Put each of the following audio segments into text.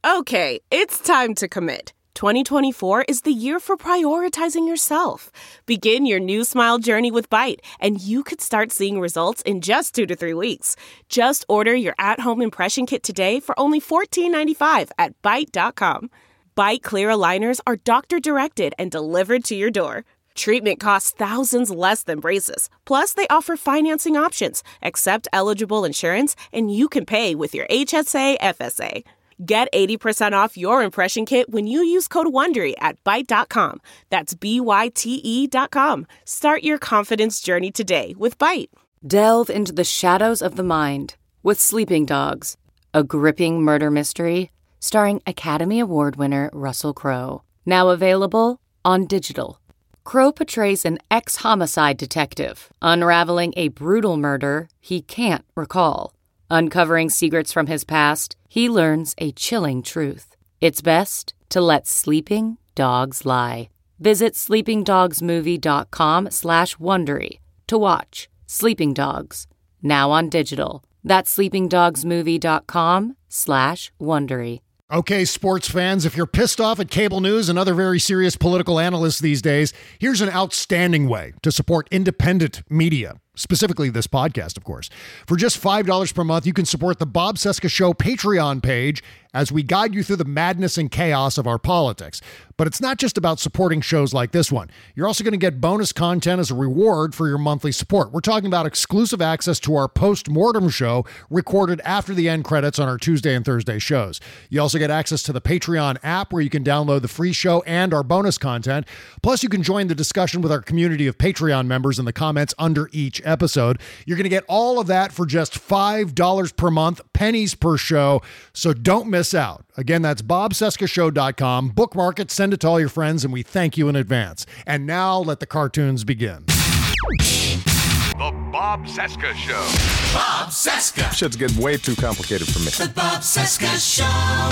Okay, it's time to commit. 2024 is the year for prioritizing yourself. Begin your new smile journey with Byte, and you could start seeing results in just 2 to 3 weeks. Just order your at-home impression kit today for only $14.95 at Byte.com. Byte Clear aligners are doctor-directed and delivered to your door. Treatment costs thousands less than braces. Plus, they offer financing options, accept eligible insurance, and you can pay with your HSA, FSA. Get 80% off your impression kit when you use code WONDERY at Byte.com. That's BYTE.com. Start your confidence journey today with Byte. Delve into the shadows of the mind with Sleeping Dogs, a gripping murder mystery starring Academy Award winner Russell Crowe. Now available on digital. Crowe portrays an ex-homicide detective unraveling a brutal murder he can't recall. Uncovering secrets from his past, he learns a chilling truth. It's best to let sleeping dogs lie. Visit sleepingdogsmovie.com/Wondery to watch Sleeping Dogs, now on digital. That's sleepingdogsmovie.com/Wondery. Okay, sports fans, if you're pissed off at cable news and other very serious political analysts these days, here's an outstanding way to support independent media. Specifically this podcast, of course. For just $5 per month, you can support the Bob Cesca Show Patreon page as we guide you through the madness and chaos of our politics. But it's not just about supporting shows like this one. You're also going to get bonus content as a reward for your monthly support. We're talking about exclusive access to our post-mortem show recorded after the end credits on our Tuesday and Thursday shows. You also get access to the Patreon app where you can download the free show and our bonus content. Plus, you can join the discussion with our community of Patreon members in the comments under each episode. You're going to get all of that for just $5 per month, pennies per show. So don't miss out. Again, that's bobcescashow.com. Bookmark it, send it to all your friends, and we thank you in advance. And now let the cartoons begin. The Bob Cesca Show. Bob Cesca. Shit's getting way too complicated for me. The Bob Cesca Show.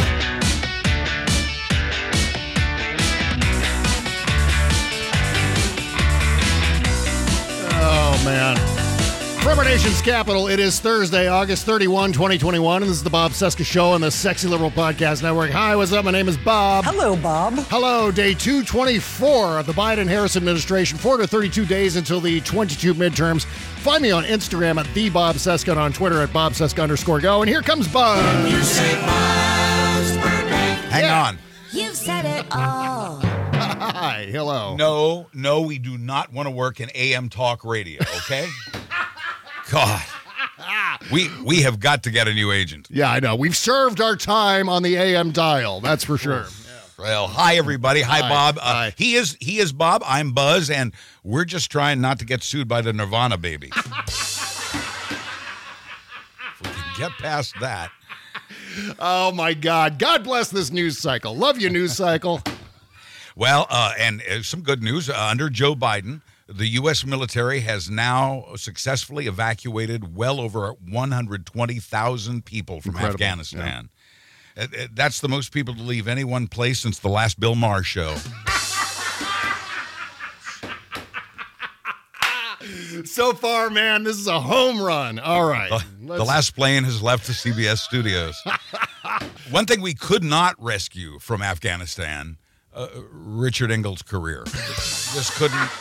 Oh, man. From our nation's capital, it is Thursday, August 31, 2021, and this is the Bob Cesca Show on the Sexy Liberal Podcast Network. Hi, what's up? My name is Bob. Hello, Bob. Hello, day 224 of the Biden-Harris administration, 432 days until the 22 midterms. Find me on Instagram at @TheBobCesca and on Twitter at @BobCesca_go. And here comes Buzz. You say Bob's birthday. Hang on. You've said it all. Hi, hello. No, we do not want to work in AM talk radio, okay? God. We have got to get a new agent. Yeah, I know. We've served our time on the AM dial, that's for sure. Well, hi, everybody. Hi, Bob. Hi. He is Bob. I'm Buzz, and we're just trying not to get sued by the Nirvana baby. If we can get past that. Oh, my God. God bless this news cycle. Love you, news cycle. Well, and some good news. Under Joe Biden, the U.S. military has now successfully evacuated well over 120,000 people from Incredible. Afghanistan. Yeah. That's the most people to leave any one place since the last Bill Maher show. So far, man, this is a home run. All right. The last plane has left the CBS studios. One thing we could not rescue from Afghanistan, Richard Engel's career. Just couldn't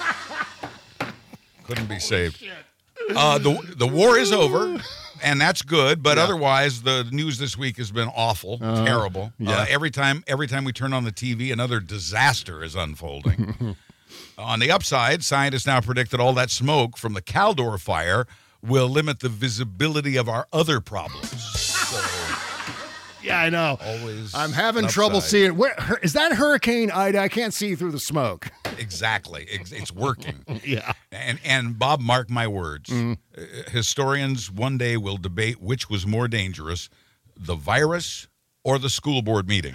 be saved. The war is over, and that's good. But otherwise, the news this week has been awful, terrible. Yeah. Every time we turn on the TV, another disaster is unfolding. On the upside, scientists now predict that all that smoke from the Caldor fire will limit the visibility of our other problems. So, yeah, I know. Always I'm having an trouble upside. seeing. Where is that Hurricane Ida? I can't see through the smoke. Exactly. It's working. Yeah. And Bob, mark my words. Historians one day will debate which was more dangerous, the virus or the school board meeting.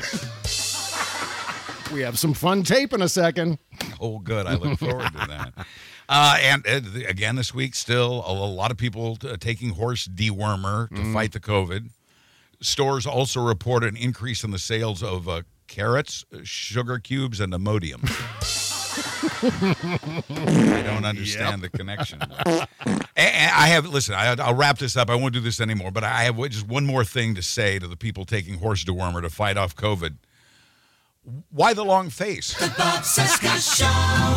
We have some fun tape in a second. Oh, good. I look forward to that. And again, this week, still a lot of people taking horse dewormer to fight the COVID. Stores also report an increase in the sales of carrots, sugar cubes, and Imodium. I don't understand the connection. And I'll wrap this up. I won't do this anymore, but I have just one more thing to say to the people taking horse dewormer to fight off COVID. Why the long face? The Bob Cesca Show.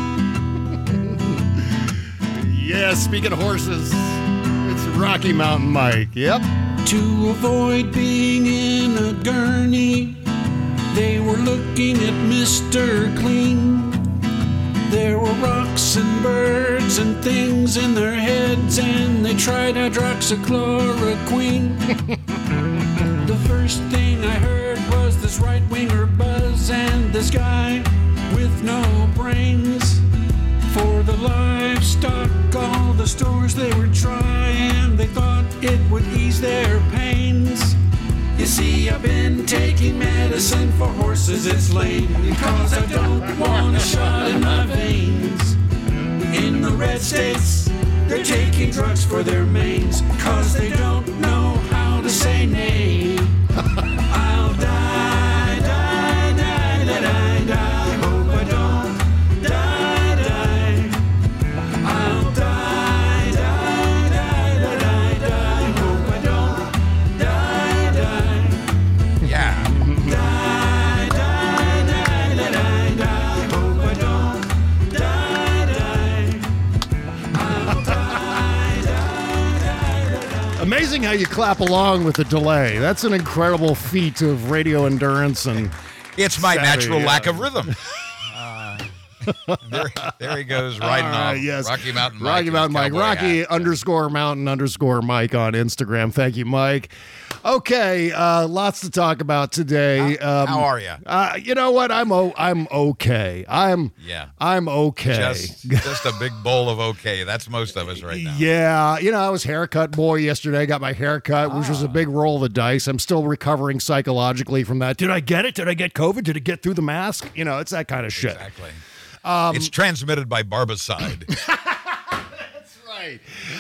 Yeah, speaking of horses, it's Rocky Mountain Mike. Yep. To avoid being in a gurney, they were looking at Mr. Clean. There were rocks and birds and things in their heads, and they tried hydroxychloroquine. The first thing I heard was this right-winger buzz and this guy with no brains. For the livestock, all the stores they were trying, they thought it would ease their pains. You see, I've been taking medicine for horses, it's lame, because I don't want a shot in my veins. In the red states, they're taking drugs for their manes, cause they don't know how to say nay. I'll die, die, die, die, die, die, hope I don't die, die. I'll die, die, die, die, die, die, hope I don't die, die. Yeah. Die, die, die, die, die, die, hope I don't die, die. I'll die, die, die, die. Amazing how you clap along with the delay. That's an incredible feat of radio endurance and It's my savvy, natural lack yeah. of rhythm. There he goes, riding off. Yes. Rocky Mountain Mike. Rocky in his Mountain Mike. cowboy Rocky hat. _mountain_Mike on Instagram. Thank you, Mike. Okay, lots to talk about today. How are you? You know what? I'm okay. I'm okay. Just a big bowl of okay. That's most of us right now. Yeah, I was haircut boy yesterday. Got my haircut, which was a big roll of the dice. I'm still recovering psychologically from that. Did I get it? Did I get COVID? Did it get through the mask? It's that kind of shit. Exactly. It's transmitted by barbicide. Right.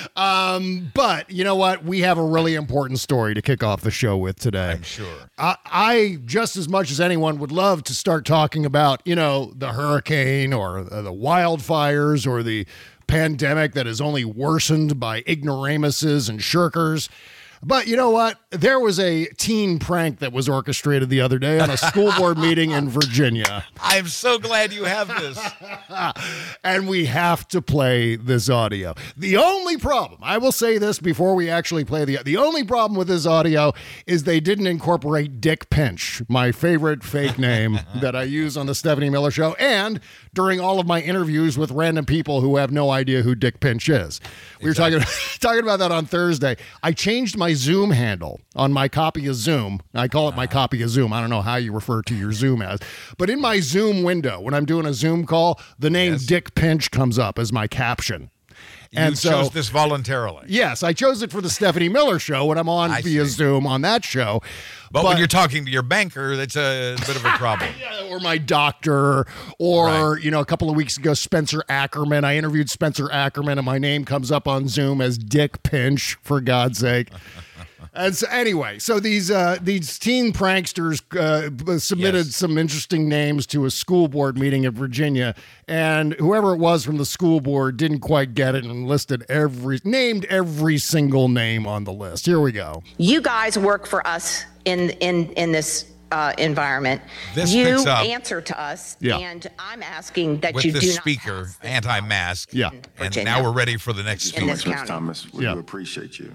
But you know what? We have a really important story to kick off the show with today. I'm sure. I just as much as anyone would love to start talking about, the hurricane or the wildfires or the pandemic that is only worsened by ignoramuses and shirkers. But you know what? There was a teen prank that was orchestrated the other day on a school board meeting in Virginia. I'm so glad you have this. And we have to play this audio. The only problem, I will say this before we actually play the only problem with this audio is they didn't incorporate Dick Pinch, my favorite fake name that I use on the Stephanie Miller Show, and during all of my interviews with random people who have no idea who Dick Pinch is. We were talking about that on Thursday. I changed my Zoom handle on my copy of Zoom. I call it my copy of Zoom. I don't know how you refer to your Zoom as. But in my Zoom window, when I'm doing a Zoom call, the name Dick Pinch comes up as my caption. You chose this voluntarily. Yes, I chose it for the Stephanie Miller Show when I'm on via Zoom on that show. But when you're talking to your banker, that's a bit of a problem. Or my doctor, or, a couple of weeks ago, Spencer Ackerman. I interviewed Spencer Ackerman, and my name comes up on Zoom as Dick Pinch, for God's sake. And so anyway, these teen pranksters submitted some interesting names to a school board meeting in Virginia, and whoever it was from the school board didn't quite get it and named every single name on the list. Here we go. You guys work for us in this environment. This you picks up answer to us, Yeah. and I'm asking that with you the do speaker, not pass this anti-mask. Yeah. And Virginia. now we're ready for the next In speaker. this county. Thomas, we Yeah. do appreciate you.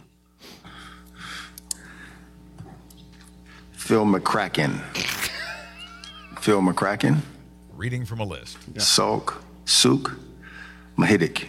Phil McCracken. Phil McCracken. Reading from a list. Salk. Sook. Mahidik.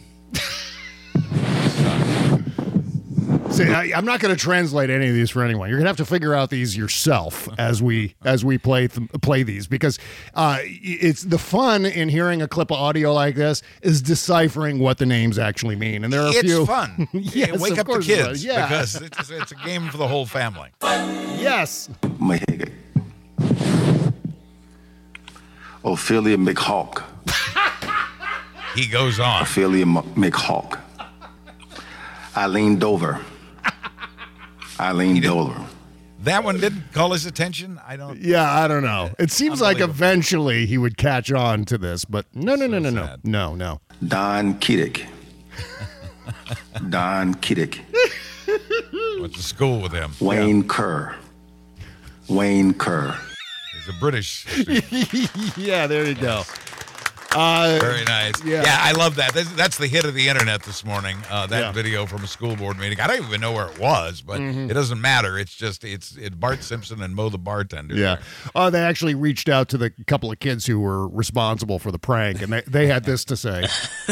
See, I'm not going to translate any of these for anyone. You're going to have to figure out these yourself as we play these, because it's the fun in hearing a clip of audio like this is deciphering what the names actually mean. And there are a few. It's fun. Yes, Wake of up the course it kids is. Yeah. because it's a game for the whole family. Yes. Mahidik. Ophelia McHawk. He goes on. Ophelia McHawk. Eileen Dover. Eileen Dover. That one didn't call his attention? I don't know. It seems like eventually he would catch on to this, but no. Don Kiddick. Don Kiddick. Went to school with him. Wayne Kerr. He's a British. Yeah, there you go. Very nice. Yeah. I love that. That's the hit of the internet this morning. That video from a school board meeting. I don't even know where it was, but it doesn't matter. It's just it's Bart Simpson and Mo the bartender. Yeah. They actually reached out to the couple of kids who were responsible for the prank, and they had this to say.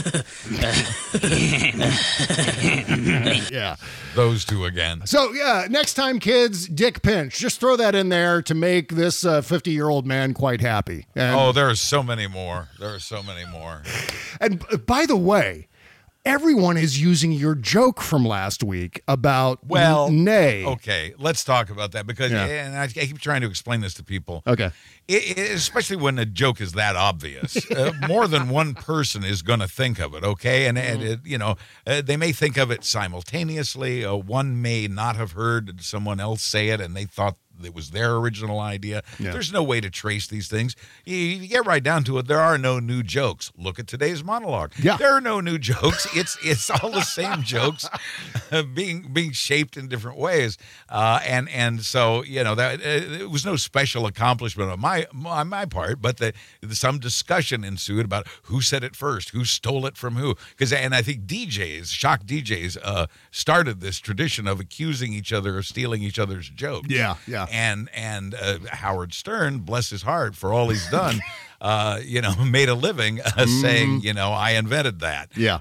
Yeah. Those two again. So, next time, kids, dick pinch. Just throw that in there to make this 50-year-old man quite happy. And, there are so many more. And by the way, everyone is using your joke from last week about nay. Okay, let's talk about that because and I keep trying to explain this to people. Okay. Especially when a joke is that obvious. More than one person is going to think of it, okay? And they may think of it simultaneously. One may not have heard someone else say it, and they thought it was their original idea. Yeah. There's no way to trace these things. You get right down to it, there are no new jokes. Look at today's monologue. Yeah. There are no new jokes. It's all the same jokes being shaped in different ways. And so, that it was no special accomplishment on my part, but some discussion ensued about who said it first, who stole it from who. And I think shock DJs, started this tradition of accusing each other of stealing each other's jokes. Yeah. And Howard Stern, bless his heart for all he's done, made a living saying, I invented that. Yeah.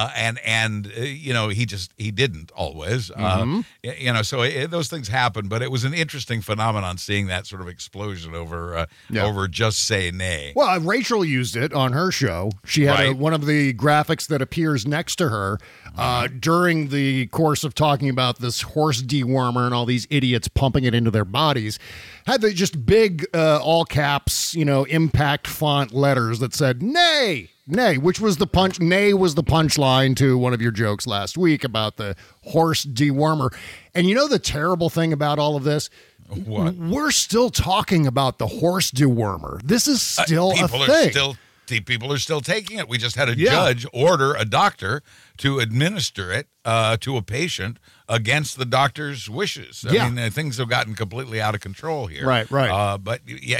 He didn't always. So those things happen, but it was an interesting phenomenon seeing that sort of explosion over just say nay. Well, Rachel used it on her show. She had one of the graphics that appears next to her during the course of talking about this horse dewormer and all these idiots pumping it into their bodies. Had the just big all caps, impact font letters that said nay, which was the punch. Nay was the punchline to one of your jokes last week about the horse dewormer. And the terrible thing about all of this? What? We're still talking about the horse dewormer. This is still a thing. People are still taking it. We just had a judge order a doctor to administer it to a patient against the doctor's wishes. I mean, things have gotten completely out of control here. Right. But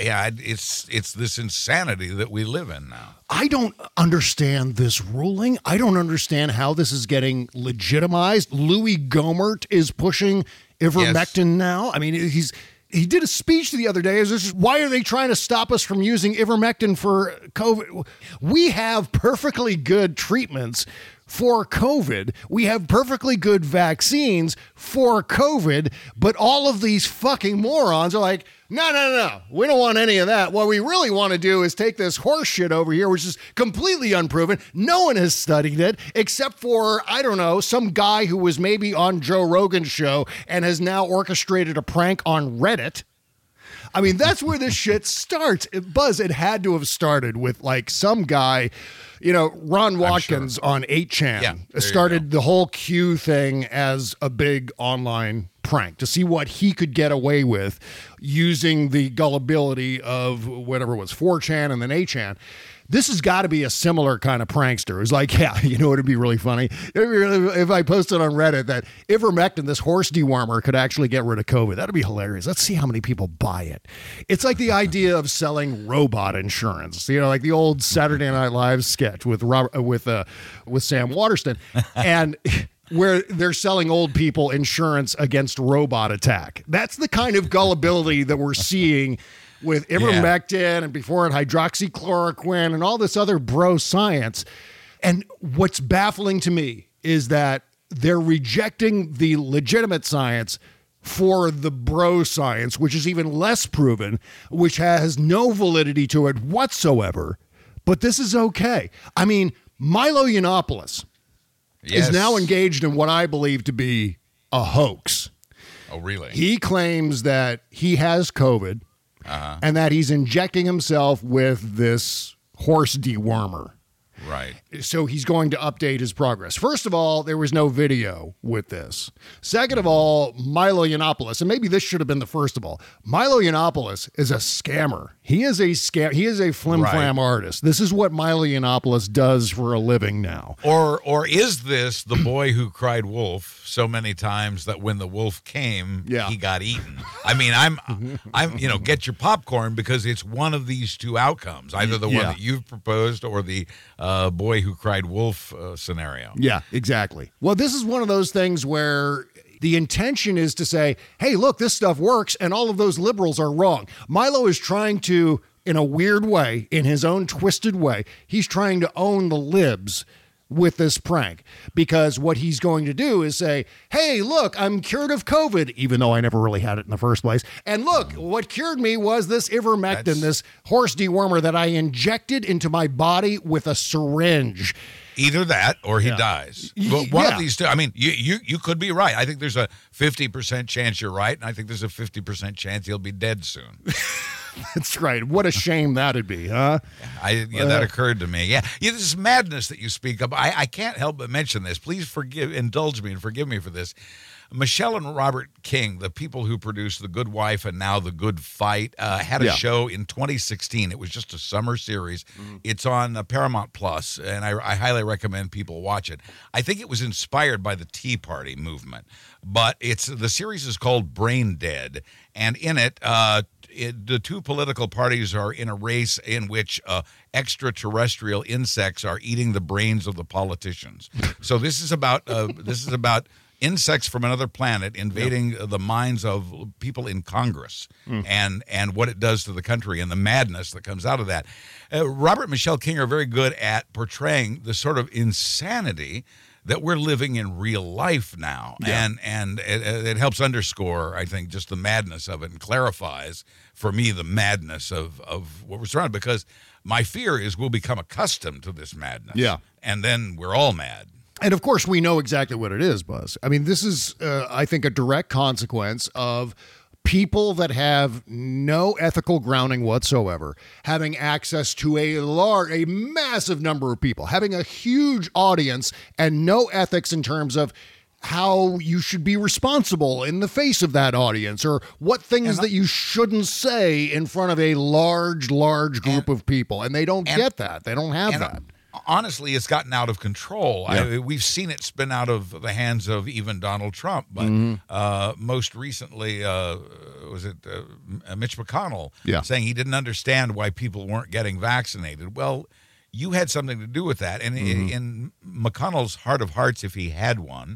it's this insanity that we live in now. I don't understand this ruling. I don't understand how this is getting legitimized. Louis Gohmert is pushing ivermectin now. I mean, he did a speech the other day. Why are they trying to stop us from using ivermectin for COVID? We have perfectly good treatments for COVID. We have perfectly good vaccines for COVID, but all of these fucking morons are like, no. We don't want any of that. What we really want to do is take this horse shit over here, which is completely unproven. No one has studied it except for, I don't know, some guy who was maybe on Joe Rogan's show and has now orchestrated a prank on Reddit. I mean, that's where this shit starts. Buzz, it had to have started with like some guy, Ron Watkins on 8chan started the whole Q thing as a big online prank to see what he could get away with using the gullibility of whatever it was, 4chan and then 8chan. This has got to be a similar kind of prankster. It's like, it'd be really funny if I posted on Reddit that ivermectin, this horse dewormer, could actually get rid of COVID. That'd be hilarious. Let's see how many people buy it. It's like the idea of selling robot insurance, like the old Saturday Night Live sketch with Sam Waterston, and where they're selling old people insurance against robot attack. That's the kind of gullibility that we're seeing with ivermectin and before it hydroxychloroquine and all this other bro science. And what's baffling to me is that they're rejecting the legitimate science for the bro science, which is even less proven, which has no validity to it whatsoever. But this is okay. I mean, Milo Yiannopoulos is now engaged in what I believe to be a hoax. Oh, really? He claims that he has COVID and that he's injecting himself with this horse dewormer. Right. So he's going to update his progress. First of all, there was no video with this. Second of all, Milo Yiannopoulos, and maybe this should have been the first of all, Milo Yiannopoulos is a scammer. He is a He is a flim-flam artist. This is what Milo Yiannopoulos does for a living now. Or is this the boy who cried wolf so many times that when the wolf came, he got eaten? I mean, I'm get your popcorn, because it's one of these two outcomes, either the one that you've proposed or the boy who cried wolf scenario. Yeah, exactly. Well, this is one of those things where the intention is to say, hey, look, this stuff works, and all of those liberals are wrong. Milo is trying to, in a weird way, in his own twisted way, he's trying to own the libs with this prank, because what he's going to do is say, hey, look, I'm cured of COVID, even though I never really had it in the first place. And look, what cured me was this ivermectin, this horse dewormer that I injected into my body with a syringe. Either that or he dies. One of these two. I mean, you could be right. I think there's a 50% chance you're right, and I think there's a 50% chance he'll be dead soon. That's right. What a shame that'd be, huh? That occurred to me. Yeah, this madness that you speak of, I can't help but mention this. Please indulge me and forgive me for this. Michelle and Robert King, the people who produced The Good Wife and now The Good Fight, had a show in 2016. It was just a summer series. It's on Paramount Plus, and I highly recommend people watch it. I think it was inspired by the Tea Party movement, but the series is called Brain Dead, and in it, the two political parties are in a race in which extraterrestrial insects are eating the brains of the politicians. So this is about insects from another planet invading the minds of people in Congress, and what it does to the country and the madness that comes out of that. Robert and Michelle King are very good at portraying the sort of insanity that we're living in real life now. Yeah. And it helps underscore, I think, just the madness of it, and clarifies for me the madness of what we're surrounded, because my fear is we'll become accustomed to this madness. Yeah. And then we're all mad. And of course, we know exactly what it is, Buzz. I mean, this is, I think, a direct consequence of people that have no ethical grounding whatsoever having access to a massive number of people, having a huge audience, and no ethics in terms of how you should be responsible in the face of that audience, or what things that you shouldn't say in front of a large group of people. And they don't get that. They don't have that. Honestly, it's gotten out of control. Yeah. We've seen it spin out of the hands of even Donald Trump, but most recently, was it Mitch McConnell saying he didn't understand why people weren't getting vaccinated? Well, you had something to do with that. And in McConnell's heart of hearts, if he had one,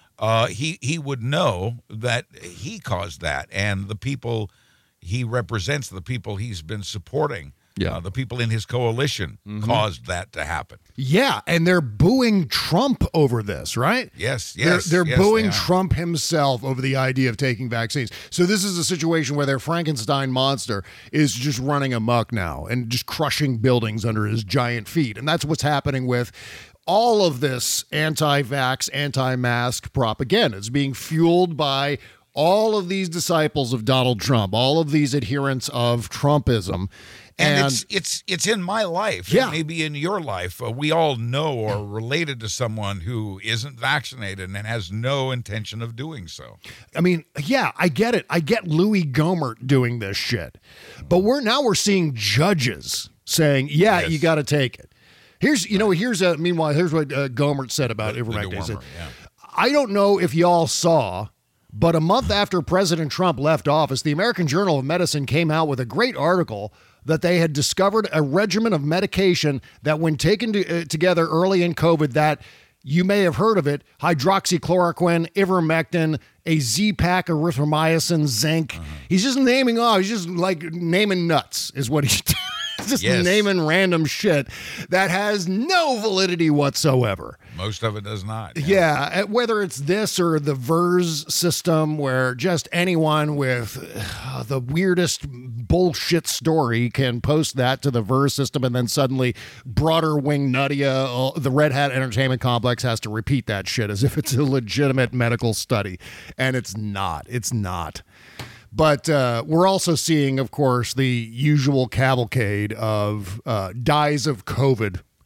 he would know that he caused that, and the people he represents, the people he's been supporting, the people in his coalition caused that to happen. Yeah, and they're booing Trump over this, right? Yes. They're booing Trump himself over the idea of taking vaccines. So this is a situation where their Frankenstein monster is just running amok now and just crushing buildings under his giant feet. And that's what's happening with all of this anti-vax, anti-mask propaganda. It's being fueled by all of these disciples of Donald Trump, all of these adherents of Trumpism. And it's in my life, maybe in your life. We all know or related to someone who isn't vaccinated and has no intention of doing so. I mean, I get it. I get Louis Gohmert doing this shit. But we're seeing judges saying, you got to take it. Meanwhile, here's what Gohmert said about ivermectin. I don't know if y'all saw, but a month after President Trump left office, the American Journal of Medicine came out with a great article that they had discovered a regimen of medication that, when taken together early in COVID, that you may have heard of it: hydroxychloroquine, ivermectin, a Z-Pak, erythromycin, zinc. He's just naming off. He's just like naming nuts is what he's doing. Just naming random shit that has no validity whatsoever. Most of it does not. Yeah, whether it's this or the VERS system, where just anyone with the weirdest bullshit story can post that to the VERS system, and then suddenly Broader Wing Nuttia, the Red Hat Entertainment Complex, has to repeat that shit as if it's a legitimate medical study. And it's not. It's not. But we're also seeing, of course, the usual cavalcade of dies of COVID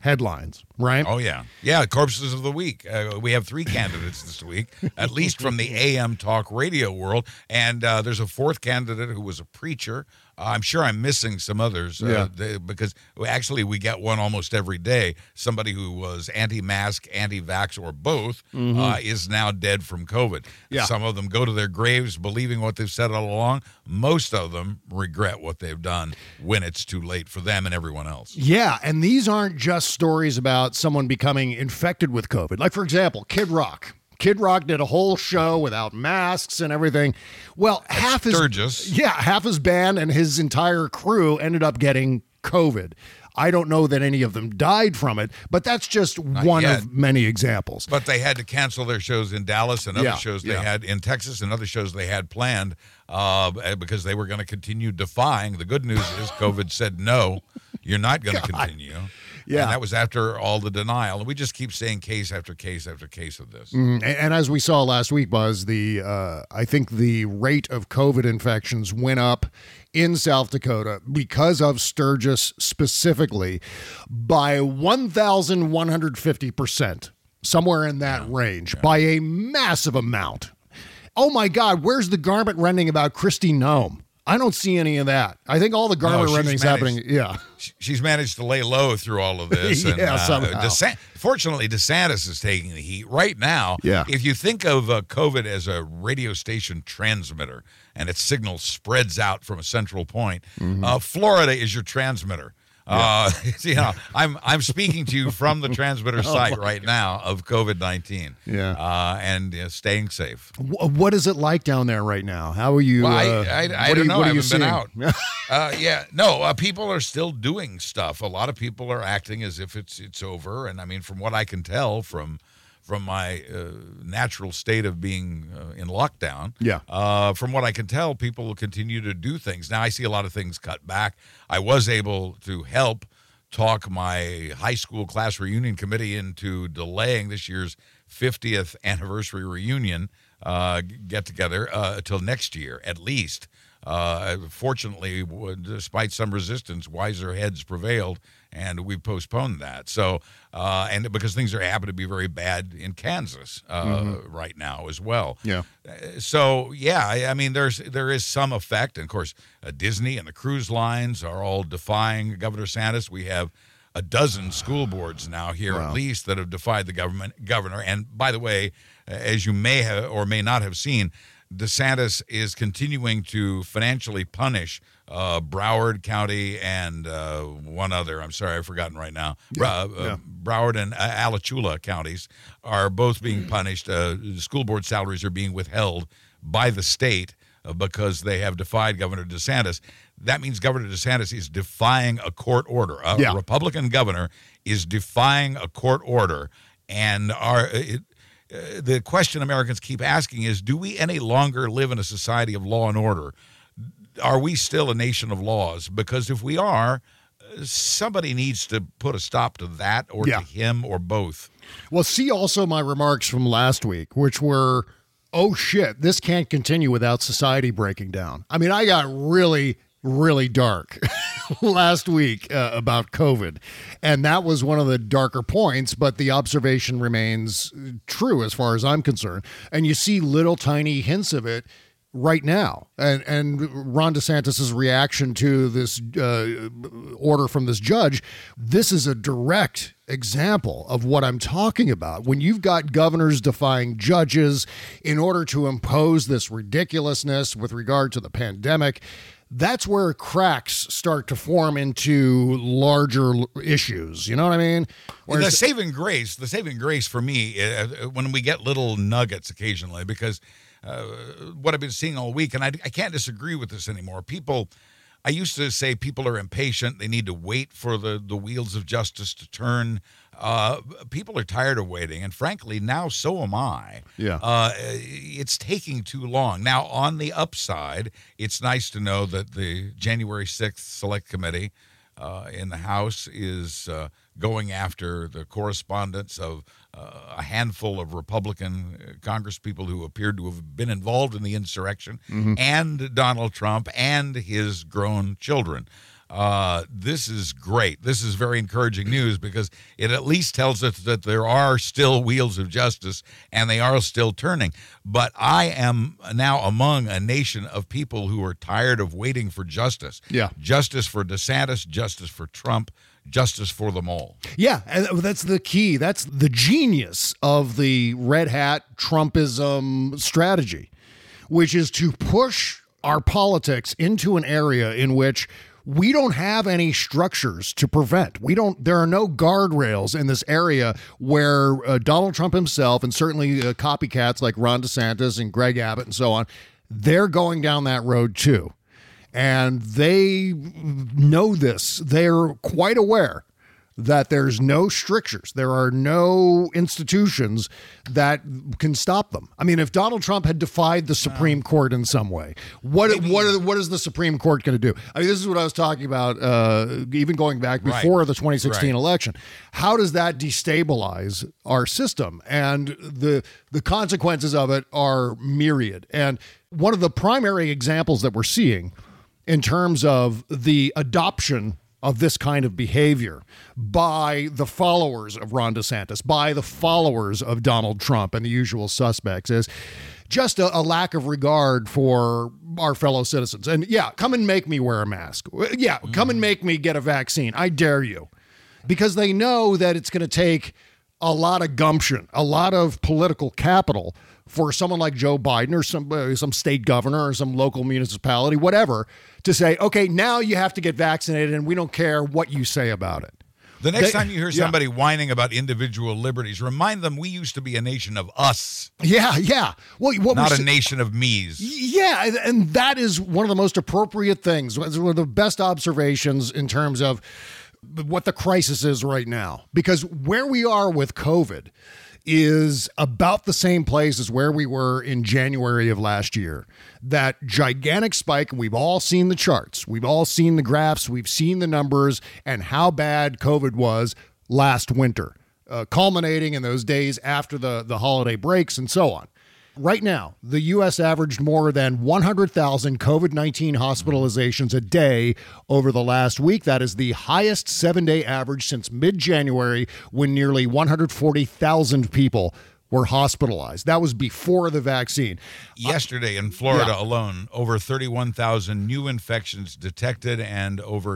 headlines, right? Oh, yeah. Yeah, corpses of the week. We have 3 candidates this week, at least from the AM talk radio world. And there's a 4th candidate who was a preacher. I'm sure I'm missing some others because actually we get one almost every day. Somebody who was anti-mask, anti-vax, or both is now dead from COVID. Yeah. Some of them go to their graves believing what they've said all along. Most of them regret what they've done when it's too late for them and everyone else. Yeah, and these aren't just stories about someone becoming infected with COVID. Like, for example, Kid Rock. Kid Rock did a whole show without masks and everything. Well, half his band and his entire crew ended up getting COVID. I don't know that any of them died from it, but that's just one of many examples. But they had to cancel their shows in Dallas and other shows they had in Texas and other shows they had planned because they were going to continue defying. The good news is COVID said, no, you're not going to continue. Yeah. And that was after all the denial. And we just keep saying case after case after case of this. And as we saw last week, Buzz, I think the rate of COVID infections went up in South Dakota because of Sturgis specifically by 1,150%, somewhere in that range, by a massive amount. Oh, my God, where's the garment rending about Kristi Noem? I don't see any of that. I think all the garment rending's happening. Yeah. She's managed to lay low through all of this. Somehow. Fortunately, DeSantis is taking the heat right now. Yeah. If you think of COVID as a radio station transmitter and its signal spreads out from a central point, Florida is your transmitter. I'm speaking to you from the transmitter site right now of COVID-19. And staying safe. What is it like down there right now? How are you? Well, I don't know. I haven't been out. People are still doing stuff. A lot of people are acting as if it's over. And I mean, from what I can tell from my natural state of being in lockdown. From what I can tell, people will continue to do things. Now, I see a lot of things cut back. I was able to help talk my high school class reunion committee into delaying this year's 50th anniversary reunion get-together until next year, at least. Fortunately, despite some resistance, wiser heads prevailed, and we postponed that. So, and because things happen to be very bad in Kansas right now as well. I mean, there is some effect. And of course, Disney and the cruise lines are all defying Governor DeSantis. We have a dozen school boards now here at least that have defied the governor. And by the way, as you may have or may not have seen, DeSantis is continuing to financially punish Broward County and one other. I'm sorry, I've forgotten right now. Broward and Alachua counties are both being punished. School board salaries are being withheld by the state because they have defied Governor DeSantis. That means Governor DeSantis is defying a court order. A Republican governor is defying a court order, and the question Americans keep asking is, do we any longer live in a society of law and order? Are we still a nation of laws? Because if we are, somebody needs to put a stop to that or to him or both. Well, see also my remarks from last week, which were, oh, shit, this can't continue without society breaking down. I mean, I got really dark last week about COVID. And that was one of the darker points, but the observation remains true as far as I'm concerned. And you see little tiny hints of it right now. And Ron DeSantis' reaction to this order from this judge, this is a direct example of what I'm talking about. When you've got governors defying judges in order to impose this ridiculousness with regard to the pandemic, that's where cracks start to form into larger issues. You know what I mean? The saving grace for me, when we get little nuggets occasionally, because what I've been seeing all week, and I can't disagree with this anymore. I used to say people are impatient. They need to wait for the wheels of justice to turn. People are tired of waiting, and frankly, now so am I. It's taking too long. Now, on the upside, it's nice to know that the January 6th Select Committee in the House is going after the correspondence of a handful of Republican congresspeople who appeared to have been involved in the insurrection, and Donald Trump and his grown children. This is great. This is very encouraging news because it at least tells us that there are still wheels of justice and they are still turning. But I am now among a nation of people who are tired of waiting for justice. Yeah. Justice for DeSantis, justice for Trump, justice for them all. Yeah, and that's the key. That's the genius of the red hat Trumpism strategy, which is to push our politics into an area in which we don't have any structures to prevent. There are no guardrails in this area where Donald Trump himself and certainly copycats like Ron DeSantis and Greg Abbott and so on, they're going down that road too. And they know this. They're quite aware that there's no strictures. There are no institutions that can stop them. I mean, if Donald Trump had defied the Supreme Court in some way, what is the Supreme Court going to do? I mean, this is what I was talking about, even going back before the 2016 election. How does that destabilize our system? And the consequences of it are myriad. And one of the primary examples that we're seeing in terms of the adoption of this kind of behavior by the followers of Ron DeSantis, by the followers of Donald Trump and the usual suspects is just a lack of regard for our fellow citizens. And yeah, come and make me wear a mask. Yeah, come and make me get a vaccine. I dare you. Because they know that it's going to take a lot of gumption, a lot of political capital for someone like Joe Biden or some state governor or some local municipality, whatever, to say, okay, now you have to get vaccinated and we don't care what you say about it. The next time you hear somebody whining about individual liberties, remind them we used to be a nation of us. Yeah. Well, not a nation of me's. Yeah, and that is one of the most appropriate things. It's one of the best observations in terms of what the crisis is right now. Because where we are with COVID is about the same place as where we were in January of last year. That gigantic spike, and we've all seen the charts. We've all seen the graphs. We've seen the numbers and how bad COVID was last winter, culminating in those days after the holiday breaks and so on. Right now, the U.S. averaged more than 100,000 COVID-19 hospitalizations a day over the last week. That is the highest 7-day average since mid-January, when nearly 140,000 people were hospitalized. That was before the vaccine. Yesterday in Florida alone, over 31,000 new infections detected and over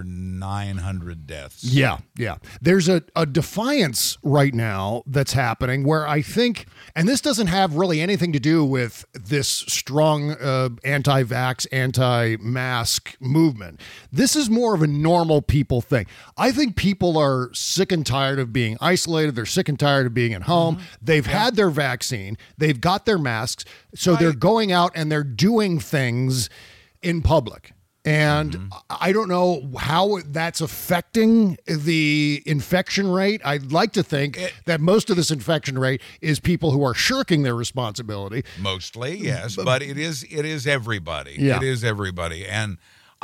900 deaths. Yeah. There's a defiance right now that's happening where I think, and this doesn't have really anything to do with this strong anti-vax, anti-mask movement. This is more of a normal people thing. I think people are sick and tired of being isolated. They're sick and tired of being at home. They've had their vaccine, they've got their masks, so they're going out and they're doing things in public. And I don't know how that's affecting the infection rate. I'd like to think that most of this infection rate is people who are shirking their responsibility. Mostly, yes, but it is everybody. Yeah. It is everybody. And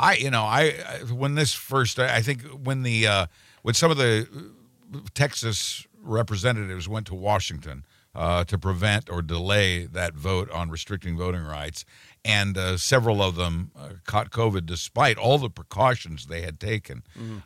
when this first, I think when some of the Texas representatives went to Washington to prevent or delay that vote on restricting voting rights, and several of them caught COVID despite all the precautions they had taken.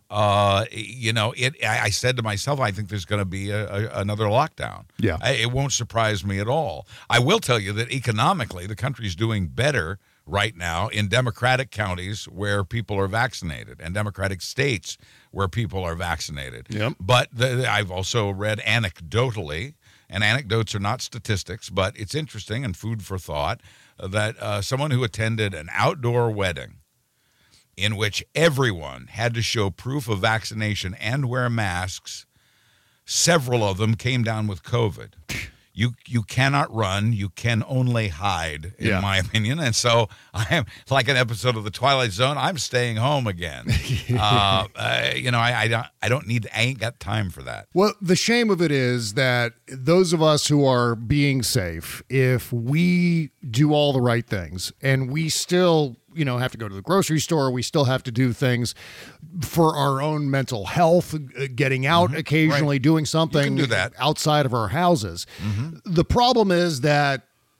I said to myself, I think there's going to be another lockdown. Yeah, it won't surprise me at all. I will tell you that economically, the country's doing better right now in Democratic counties where people are vaccinated and Democratic states where people are vaccinated. Yep. But I've also read anecdotally, and anecdotes are not statistics, but it's interesting and food for thought, that someone who attended an outdoor wedding in which everyone had to show proof of vaccination and wear masks, several of them came down with COVID. You cannot run. You can only hide, in my opinion. And so I am like an episode of The Twilight Zone. I'm staying home again. I ain't got time for that. Well, the shame of it is that those of us who are being safe, if we do all the right things and we still, have to go to the grocery store, we still have to do things for our own mental health, getting out occasionally, doing something do that outside of our houses. The problem is that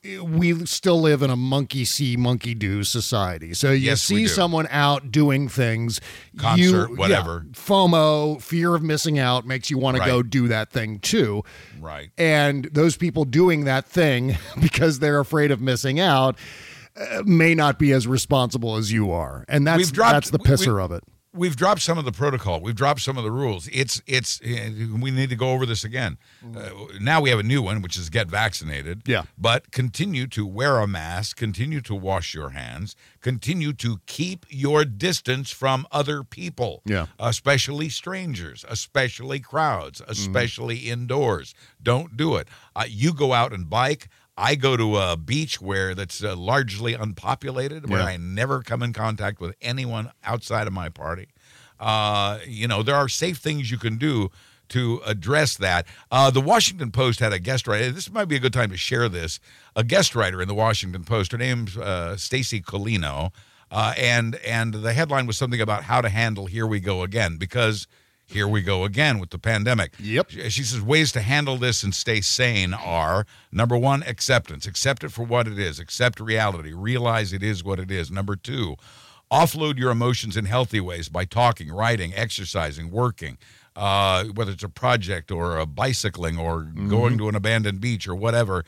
we still live in a monkey see, monkey do society. So you Yes, we see do. someone out doing things, Concert, whatever. FOMO, fear of missing out, makes you want to go Right. do that thing too. Right. And those people doing that thing because they're afraid of missing out may not be as responsible as you are. And that's the pisser of it. We've dropped some of the protocol. We've dropped some of the rules. We need to go over this again. Now we have a new one, which is get vaccinated. Yeah. But continue to wear a mask, continue to wash your hands, continue to keep your distance from other people. Yeah. Especially strangers, especially crowds, especially indoors. Don't do it. You go out and bike. I go to a beach that's largely unpopulated, where Yeah. I never come in contact with anyone outside of my party. There are safe things you can do to address that. The Washington Post had a guest writer. This might be a good time to share this. A guest writer in the Washington Post. Her name's Stacey Colino, and the headline was something about how to handle Here We Go Again, because here we go again with the pandemic. Yep. She says ways to handle this and stay sane are, number one, acceptance. Accept it for what it is. Accept reality. Realize it is what it is. Number two, offload your emotions in healthy ways by talking, writing, exercising, working, whether it's a project or a bicycling or going to an abandoned beach or whatever.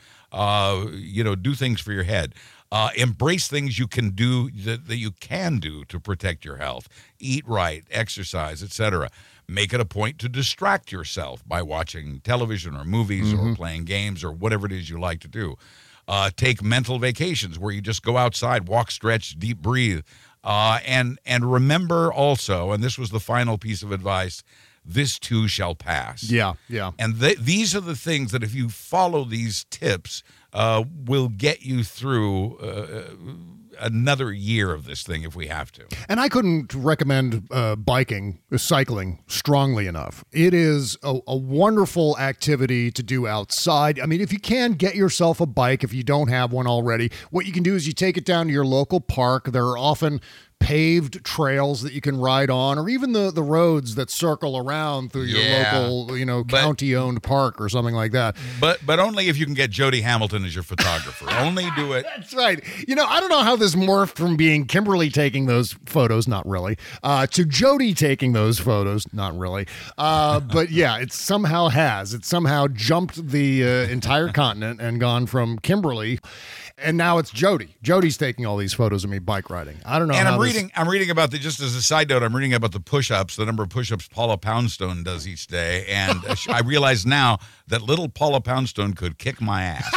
Do things for your head. Embrace things you can do that you can do to protect your health. Eat right, exercise, etc. Make it a point to distract yourself by watching television or movies or playing games or whatever it is you like to do. Take mental vacations where you just go outside, walk, stretch, deep breathe. And remember also, and this was the final piece of advice, this too shall pass. Yeah, yeah. And these are the things that if you follow these tips, will get you through another year of this thing if we have to. And I couldn't recommend cycling strongly enough. It is a wonderful activity to do outside. I mean, if you can, get yourself a bike if you don't have one already. What you can do is you take it down to your local park. There are often paved trails that you can ride on, or even the roads that circle around through your local, county-owned park or something like that. But only if you can get Jody Hamilton as your photographer. Only do it. That's right. I don't know how this morphed from being Kimberly taking those photos, not really, to Jody taking those photos, not really. But yeah, it somehow has. It somehow jumped the entire continent and gone from Kimberly, and now it's Jody. Jody's taking all these photos of me bike riding. I don't know. And how I'm reading about just as a side note, I'm reading about the push-ups, the number of push-ups Paula Poundstone does each day, and I realize now that little Paula Poundstone could kick my ass.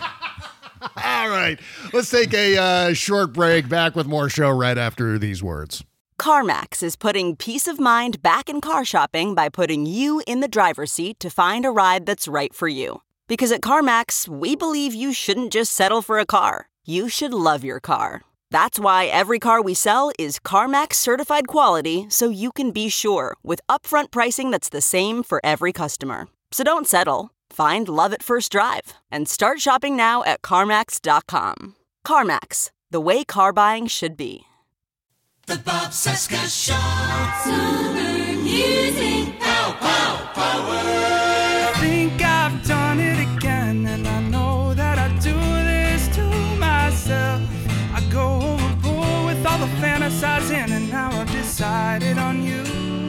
All right, let's take a short break. Back with more show right after these words. CarMax is putting peace of mind back in car shopping by putting you in the driver's seat to find a ride that's right for you. Because at CarMax, we believe you shouldn't just settle for a car. You should love your car. That's why every car we sell is CarMax certified quality, so you can be sure with upfront pricing that's the same for every customer. So don't settle. Find love at first drive and start shopping now at CarMax.com. CarMax, the way car buying should be. The Bob Cesca Show. Southern music. Pow, pow, power. I think I've done it again, and I know that I do this to myself. I go overboard with all the fantasizing, and now I've decided on you.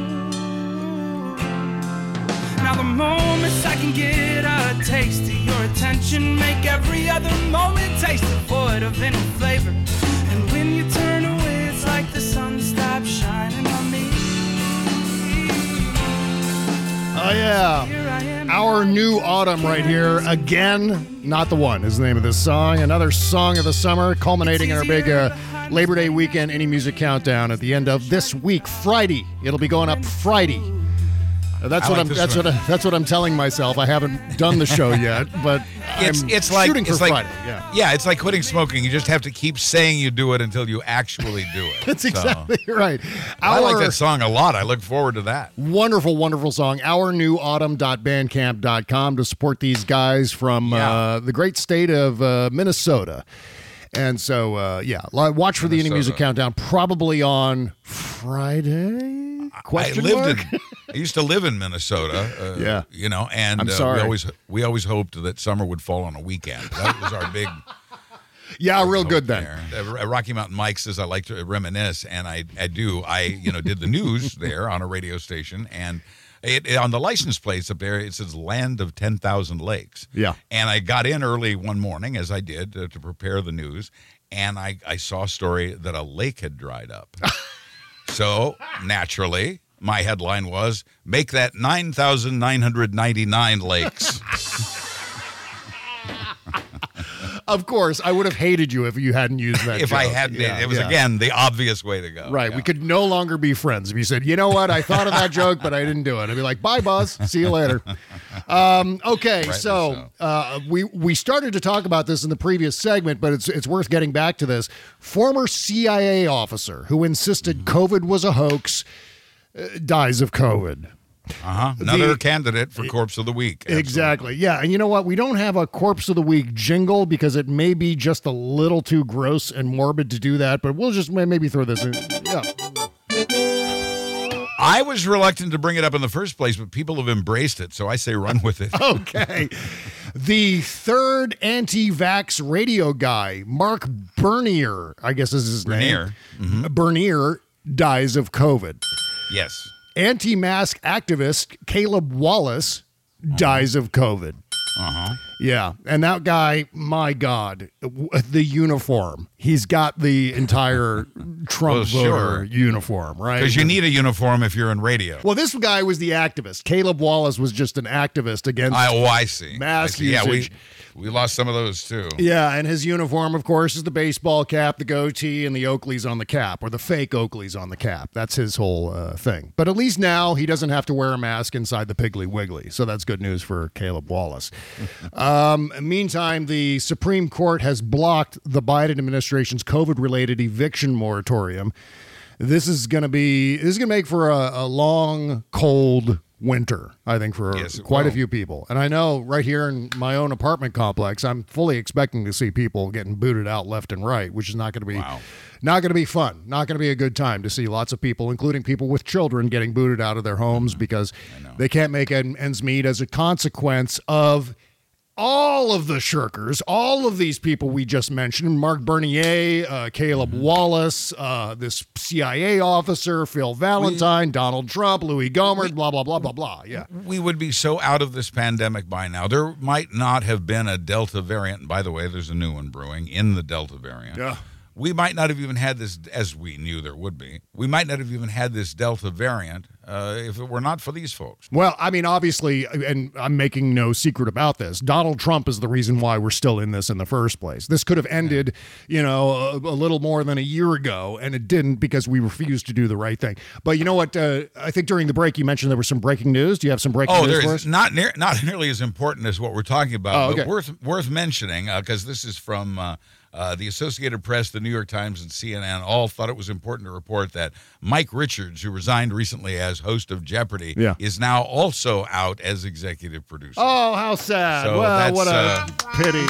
Now the moments I can get a taste of your attention make every other moment taste devoid of any flavor. And when you turn away, it's like the sun stops shining on me. Oh, yeah. Our New Autumn right here. Again, Not the One is the name of this song. Another song of the summer, culminating in our big Labor Day weekend Indie Music Countdown at the end of this week, Friday. It'll be going up Friday. That's what I'm telling myself. I haven't done the show yet, but it's like Friday. Yeah, it's like quitting smoking. You just have to keep saying you do it until you actually do it. That's exactly right. I like that song a lot. I look forward to that. Wonderful, wonderful song. OurNewAutumn.bandcamp.com to support these guys from the great state of Minnesota. And so, watch for the Indie Music Countdown probably on Friday. I used to live in Minnesota. Yeah. You know, and I'm sorry. we always hoped that summer would fall on a weekend. That was our big. Yeah, real good then. Rocky Mountain Mike says I like to reminisce, and I do. I did the news there on a radio station, and on the license plates up there it says "Land of 10,000 Lakes." Yeah, and I got in early one morning, as I did to prepare the news, and I saw a story that a lake had dried up. So naturally, my headline was "Make that 9,999 lakes." Of course, I would have hated you if you hadn't used that If joke. I hadn't, it was, again, the obvious way to go. Right. We could no longer be friends if you said, you know what, I thought of that joke, but I didn't do it. I'd be like, bye, Buzz. See you later. Okay, so we started to talk about this in the previous segment, but it's worth getting back to this. Former CIA officer who insisted COVID was a hoax dies of COVID. Another candidate for Corpse of the Week. Absolutely. Exactly. Yeah. And you know what? We don't have a Corpse of the Week jingle because it may be just a little too gross and morbid to do that, but we'll just maybe throw this in. Yeah. I was reluctant to bring it up in the first place, but people have embraced it, so I say run with it. Okay. The third anti-vax radio guy, Mark Bernier, I guess is his name. Bernier dies of COVID. Yes. Anti-mask activist Caleb Wallace dies of COVID. Yeah. And that guy, my God, the uniform. He's got the entire Trump voter uniform, right? Because you need a uniform if you're in radio. Well, this guy was the activist. Caleb Wallace was just an activist against I see. mask usage. Yeah, we lost some of those too. Yeah, and his uniform, of course, is the baseball cap, the goatee, and the Oakleys on the cap, or the fake Oakleys on the cap. That's his whole thing. But at least now he doesn't have to wear a mask inside the Piggly Wiggly, so that's good news for Caleb Wallace. Meantime, the Supreme Court has blocked the Biden administration's COVID-related eviction moratorium. This is going to make for a long, cold winter, I think, for quite a few people. And I know right here in my own apartment complex, I'm fully expecting to see people getting booted out left and right, which is not going to be not going to be fun. Not going to be a good time to see lots of people, including people with children, getting booted out of their homes because they can't make ends meet as a consequence of all of the shirkers, all of these people we just mentioned, Mark Bernier, Caleb Wallace, this CIA officer, Phil Valentine, Donald Trump, Louis Gohmert, blah, blah, blah, blah, blah. Yeah. We would be so out of this pandemic by now. There might not have been a Delta variant. And by the way, there's a new one brewing in the Delta variant. Yeah. We might not have even had this, as we knew there would be. We might not have even had this Delta variant if it were not for these folks. Well, I mean, obviously, and I'm making no secret about this, Donald Trump is the reason why we're still in this in the first place. This could have ended, a little more than a year ago, and it didn't because we refused to do the right thing. But you know what? I think during the break you mentioned there was some breaking news. Do you have some breaking news for us? Not nearly as important as what we're talking about, but worth mentioning because this is from the Associated Press, the New York Times, and CNN all thought it was important to report that Mike Richards, who resigned recently as host of Jeopardy, is now also out as executive producer. Oh, how sad. So well, what a pity.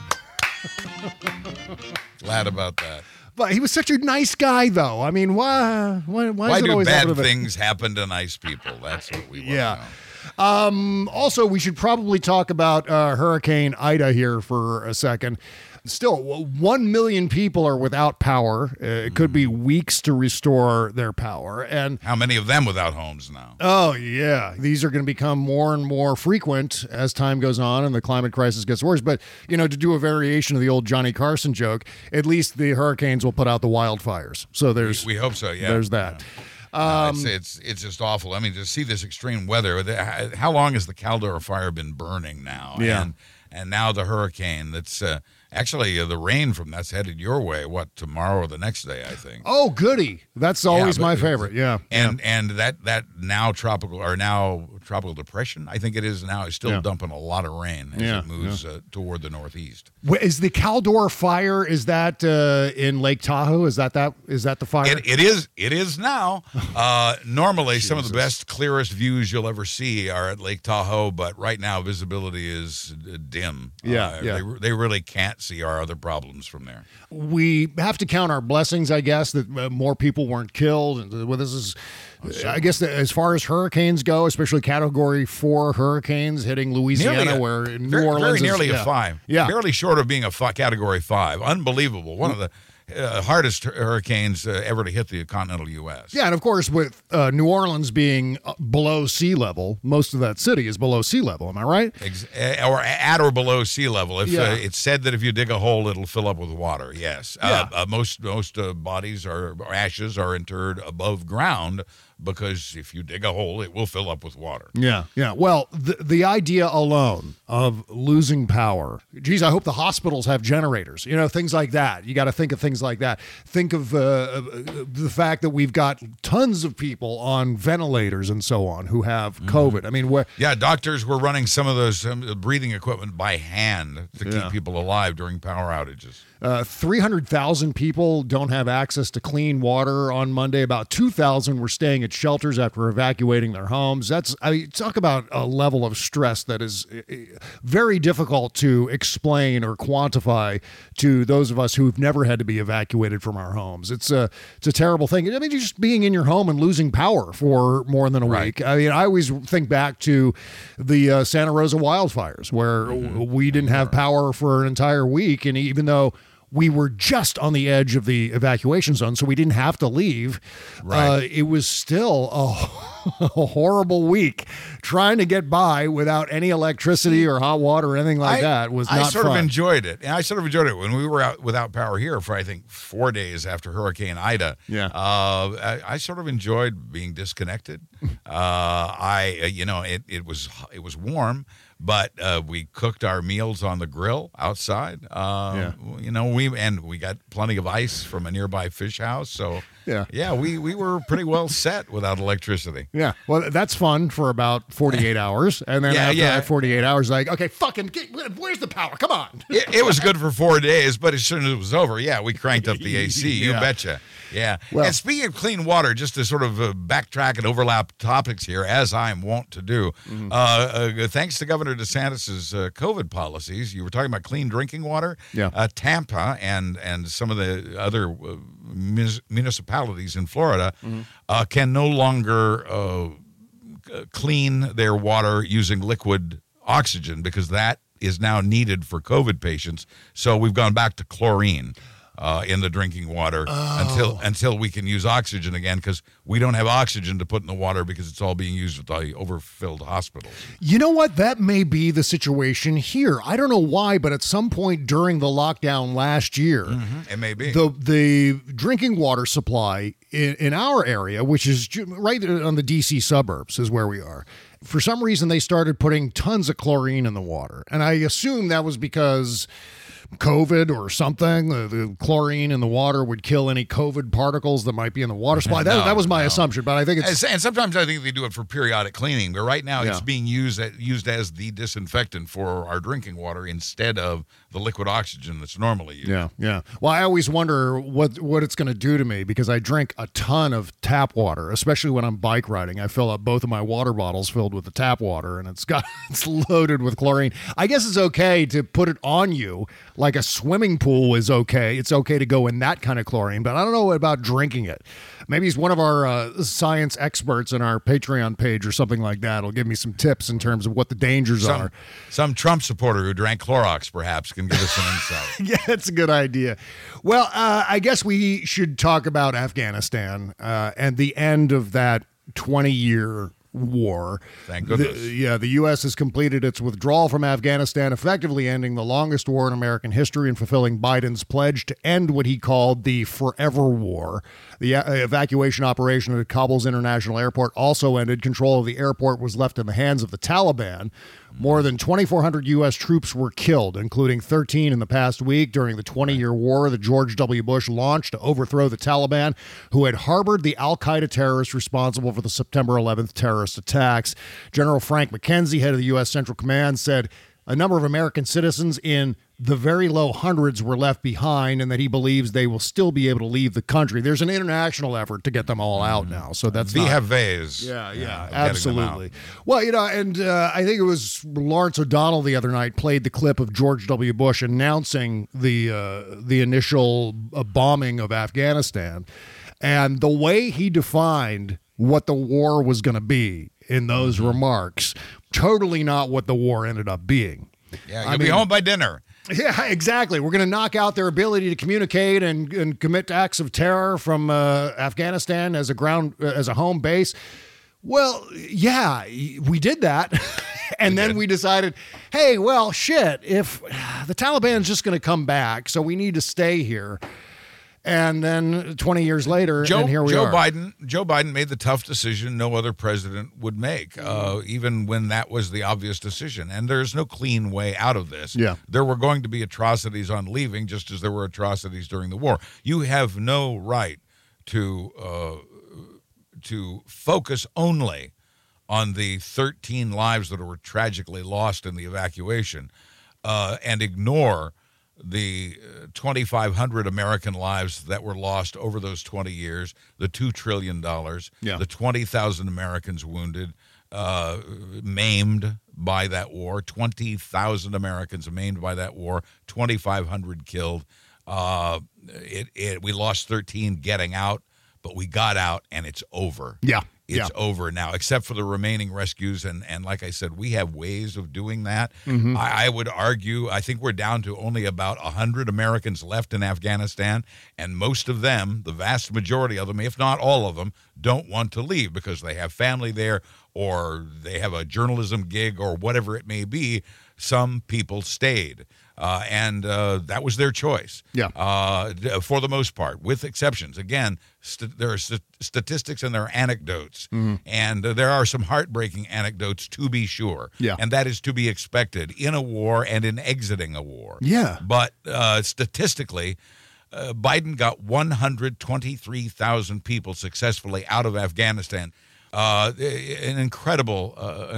Glad about that. But he was such a nice guy, though. I mean, why do bad things happen to nice people? That's what we want to know. Also, we should probably talk about Hurricane Ida here for a second. Still, 1 million people are without power. It could be weeks to restore their power. And how many of them without homes now? Oh, yeah. These are going to become more and more frequent as time goes on and the climate crisis gets worse. But, to do a variation of the old Johnny Carson joke, at least the hurricanes will put out the wildfires. So we hope so, yeah. There's that. No, it's just awful. I mean, to see this extreme weather, how long has the Caldor fire been burning now? Yeah. And now the hurricane that's actually the rain from that's headed your way, tomorrow or the next day, I think. Oh, goody. That's always my favorite. Yeah. And that now tropical depression, I think it is now, is still dumping a lot of rain as it moves toward the northeast. Is the Caldor fire, is that in Lake Tahoe? Is that the fire? It is now. Normally, some of the best, clearest views you'll ever see are at Lake Tahoe, but right now visibility is dim. They really can't see our other problems from there. We have to count our blessings, I guess, that more people weren't killed. Well, this is I guess as far as hurricanes go, especially Category 4 hurricanes hitting Louisiana, where New Orleans very is nearly a 5. Yeah. Barely short of being a Category 5. Unbelievable. One of the hardest hurricanes ever to hit the continental U.S. Yeah, and of course, with New Orleans being below sea level, most of that city is below sea level. Am I right? Or at or below sea level. If it's said that if you dig a hole, it'll fill up with water. Yes. Most bodies or ashes are interred above ground, because if you dig a hole, it will fill up with water. Yeah. Well, the idea alone of losing power, geez, I hope the hospitals have generators, things like that. You got to think of things like that. Think of the fact that we've got tons of people on ventilators and so on who have COVID. I mean, doctors were running some of those breathing equipment by hand to keep people alive during power outages. 300,000 people don't have access to clean water on Monday. About 2,000 were staying at shelters after evacuating their homes. Talk about a level of stress that is very difficult to explain or quantify to those of us who've never had to be evacuated from our homes. It's a terrible thing. I mean, just being in your home and losing power for more than a week. I mean, I always think back to the Santa Rosa wildfires, where we didn't have power for an entire week, and even though we were just on the edge of the evacuation zone, so we didn't have to leave. It was still a horrible week. Trying to get by without any electricity or hot water or anything like that was not fun. I sort of enjoyed it. And I sort of enjoyed it when we were out without power here for, I think, 4 days after Hurricane Ida. Yeah. I sort of enjoyed being disconnected. It was warm, but we cooked our meals on the grill outside. We got plenty of ice from a nearby fish house. So we were pretty well set without electricity. Yeah, well, that's fun for about 48 hours, and then after that 48 hours, like, okay, where's the power? Come on. It was good for 4 days, but as soon as it was over, we cranked up the AC. You betcha. Yeah. Well, and speaking of clean water, just to sort of backtrack and overlap topics here, as I'm wont to do, thanks to Governor DeSantis' COVID policies, you were talking about clean drinking water. Yeah. Tampa and some of the other municipalities in Florida can no longer clean their water using liquid oxygen, because that is now needed for COVID patients. So we've gone back to chlorine in the drinking water until we can use oxygen again, because we don't have oxygen to put in the water because it's all being used with the overfilled hospitals. You know what? That may be the situation here. I don't know why, but at some point during the lockdown last year, it may be. The drinking water supply in our area, which is right on the D.C. suburbs, is where we are. For some reason, they started putting tons of chlorine in the water. And I assume that was because COVID or something. The chlorine in the water would kill any COVID particles that might be in the water supply. That was my assumption, but I think it's... And sometimes I think they do it for periodic cleaning, but right now it's being used as the disinfectant for our drinking water instead of the liquid oxygen that's normally used. Yeah. Well, I always wonder what it's going to do to me, because I drink a ton of tap water, especially when I'm bike riding. I fill up both of my water bottles filled with the tap water, and it's loaded with chlorine. I guess it's okay to put it on you, like a swimming pool is okay. It's okay to go in that kind of chlorine, but I don't know about drinking it. Maybe he's one of our science experts in our Patreon page or something like that. Will give me some tips in terms of what the dangers are. Some Trump supporter who drank Clorox perhaps can give us some insight. Yeah, that's a good idea. Well, I guess we should talk about Afghanistan and the end of that 20-year war. Thank goodness. The U.S. has completed its withdrawal from Afghanistan, effectively ending the longest war in American history and fulfilling Biden's pledge to end what he called the forever war. The evacuation operation at Kabul's international airport also ended. Control of the airport was left in the hands of the Taliban. More than 2,400 U.S. troops were killed, including 13 in the past week during the 20-year war that George W. Bush launched to overthrow the Taliban, who had harbored the al-Qaeda terrorists responsible for the September 11th terrorist attacks. General Frank McKenzie, head of the U.S. Central Command, said a number of American citizens in the very low hundreds were left behind, and that he believes they will still be able to leave the country. There's an international effort to get them all out now, so that's Yeah, absolutely. Well, and I think it was Lawrence O'Donnell the other night played the clip of George W. Bush announcing the initial bombing of Afghanistan, and the way he defined what the war was going to be in those remarks. Totally not what the war ended up being. Yeah, you'll be home by dinner. Yeah, exactly. We're going to knock out their ability to communicate and commit acts of terror from Afghanistan as a home base. Well, yeah, we did that. And then we decided, hey, well, shit, if the Taliban's just going to come back, so we need to stay here. And then 20 years later, and here we are. Joe Biden made the tough decision no other president would make, even when that was the obvious decision. And there's no clean way out of this. Yeah. There were going to be atrocities on leaving, just as there were atrocities during the war. You have no right to focus only on the 13 lives that were tragically lost in the evacuation and ignore the 2,500 American lives that were lost over those 20 years, the $2 trillion, the 20,000 Americans wounded, maimed by that war, 20,000 Americans maimed by that war, 2,500 killed. We lost 13 getting out, but we got out, and it's over. Yeah. It's over now, except for the remaining rescues. And like I said, we have ways of doing that. Mm-hmm. I would argue, I think we're down to only about 100 Americans left in Afghanistan. And most of them, the vast majority of them, if not all of them, don't want to leave because they have family there or they have a journalism gig or whatever it may be. Some people stayed. And that was their choice. Yeah. For the most part, with exceptions. Again, there are statistics and there are anecdotes. Mm-hmm. And there are some heartbreaking anecdotes, to be sure. Yeah. And that is to be expected in a war and in exiting a war. Yeah. But statistically, Biden got 123,000 people successfully out of Afghanistan. An incredible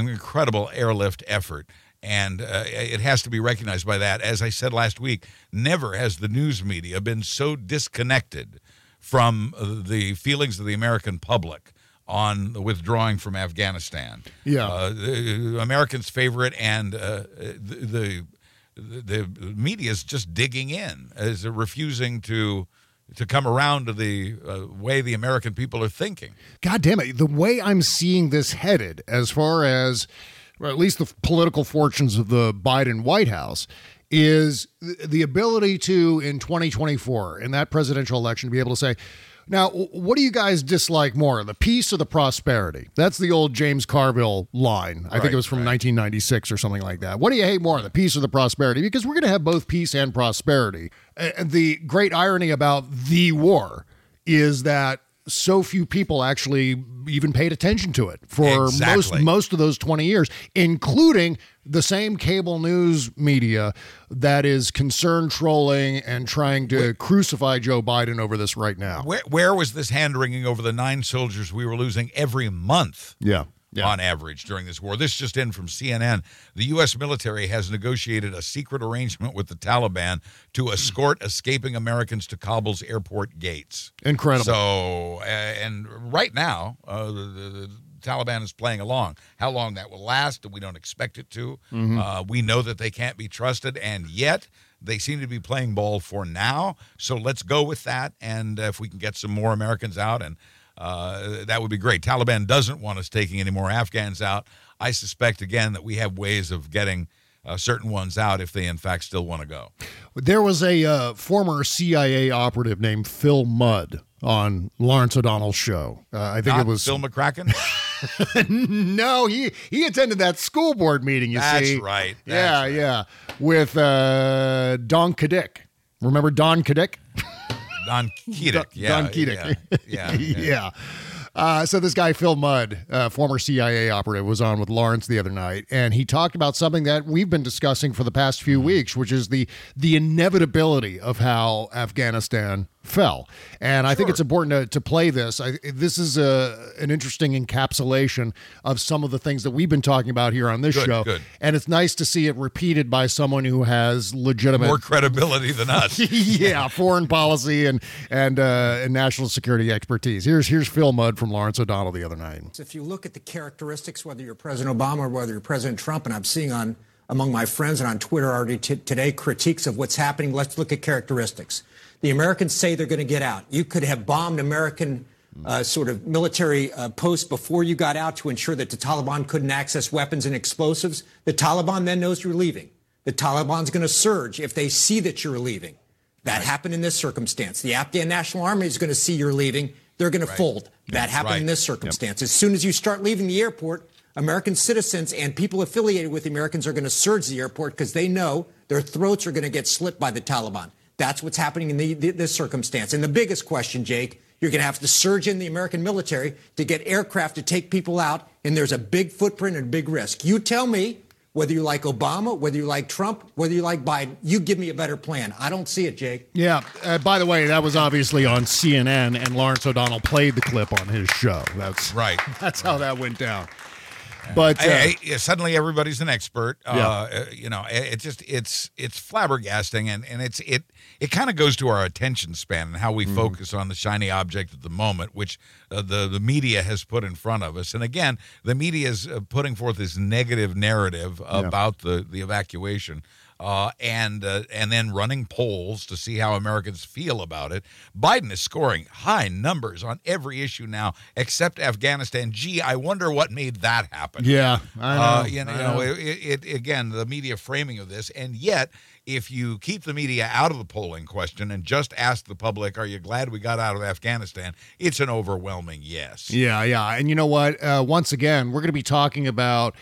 airlift effort. And it has to be recognized by that. As I said last week, never has the news media been so disconnected from the feelings of the American public on the withdrawing from Afghanistan. Yeah. Americans favor it, and the media is just digging in, is refusing to come around to the way the American people are thinking. God damn it. The way I'm seeing this headed, as far as, or at least the political fortunes of the Biden White House, is the ability to, in 2024, in that presidential election, to be able to say, now, what do you guys dislike more, the peace or the prosperity? That's the old James Carville line. I think it was from 1996 or something like that. What do you hate more, the peace or the prosperity? Because we're going to have both peace and prosperity. And the great irony about the war is that so few people actually even paid attention to it for most of those 20 years, including the same cable news media that is concerned trolling and trying to crucify Joe Biden over this right now. Where was this hand-wringing over the 9 soldiers we were losing every month? Yeah. On average during this war. This just in from CNN. The U.S. military has negotiated a secret arrangement with the Taliban to escort escaping Americans to Kabul's airport gates. Incredible. So, and right now, the Taliban is playing along. How long that will last, we don't expect it to. Mm-hmm. We know that they can't be trusted, and yet they seem to be playing ball for now. So let's go with that, and if we can get some more Americans out, and that would be great. Taliban doesn't want us taking any more Afghans out. I suspect, again, that we have ways of getting certain ones out if they, in fact, still want to go. There was a former CIA operative named Phil Mudd on Lawrence O'Donnell's show. I think it was Phil McCracken. No, he attended that school board meeting. That's right. Yeah, with Don Kadick. Remember Don Kadick? Don Kedick. Don Kedick. Yeah. So this guy, Phil Mudd, former CIA operative, was on with Lawrence the other night, and he talked about something that we've been discussing for the past few weeks, which is the inevitability of how Afghanistan fell. And I think it's important to play this. This is an interesting encapsulation of some of the things that we've been talking about here on this show. Good. And it's nice to see it repeated by someone who has legitimate more credibility than us. Yeah, foreign policy and national security expertise. Here's Phil Mudd from Lawrence O'Donnell the other night. If you look at the characteristics, whether you're President Obama or whether you're President Trump, and I'm seeing among my friends and on Twitter already today critiques of what's happening, let's look at characteristics. The Americans say they're going to get out. You could have bombed American sort of military posts before you got out to ensure that the Taliban couldn't access weapons and explosives. The Taliban then knows you're leaving. The Taliban's going to surge if they see that you're leaving. That happened in this circumstance. The Afghan National Army is going to see you're leaving. They're going to fold. That happened in this circumstance. As soon as you start leaving the airport, American citizens and people affiliated with the Americans are going to surge the airport because they know their throats are going to get slit by the Taliban. That's what's happening in this circumstance. And the biggest question, Jake, you're going to have to surge in the American military to get aircraft to take people out, and there's a big footprint and a big risk. You tell me whether you like Obama, whether you like Trump, whether you like Biden, you give me a better plan. I don't see it, Jake. Yeah. By the way, that was obviously on CNN, and Lawrence O'Donnell played the clip on his show. That's right. That's how that went down. But suddenly everybody's an expert. It's flabbergasting, and it kind of goes to our attention span and how we focus on the shiny object at the moment, which the media has put in front of us. And again, the media is putting forth this negative narrative about the evacuation. And then running polls to see how Americans feel about it. Biden is scoring high numbers on every issue now, except Afghanistan. Gee, I wonder what made that happen. Yeah, I know. Again, the media framing of this, and yet, if you keep the media out of the polling question and just ask the public, are you glad we got out of Afghanistan? It's an overwhelming yes. Yeah. And you know what? Once again, we're going to be talking about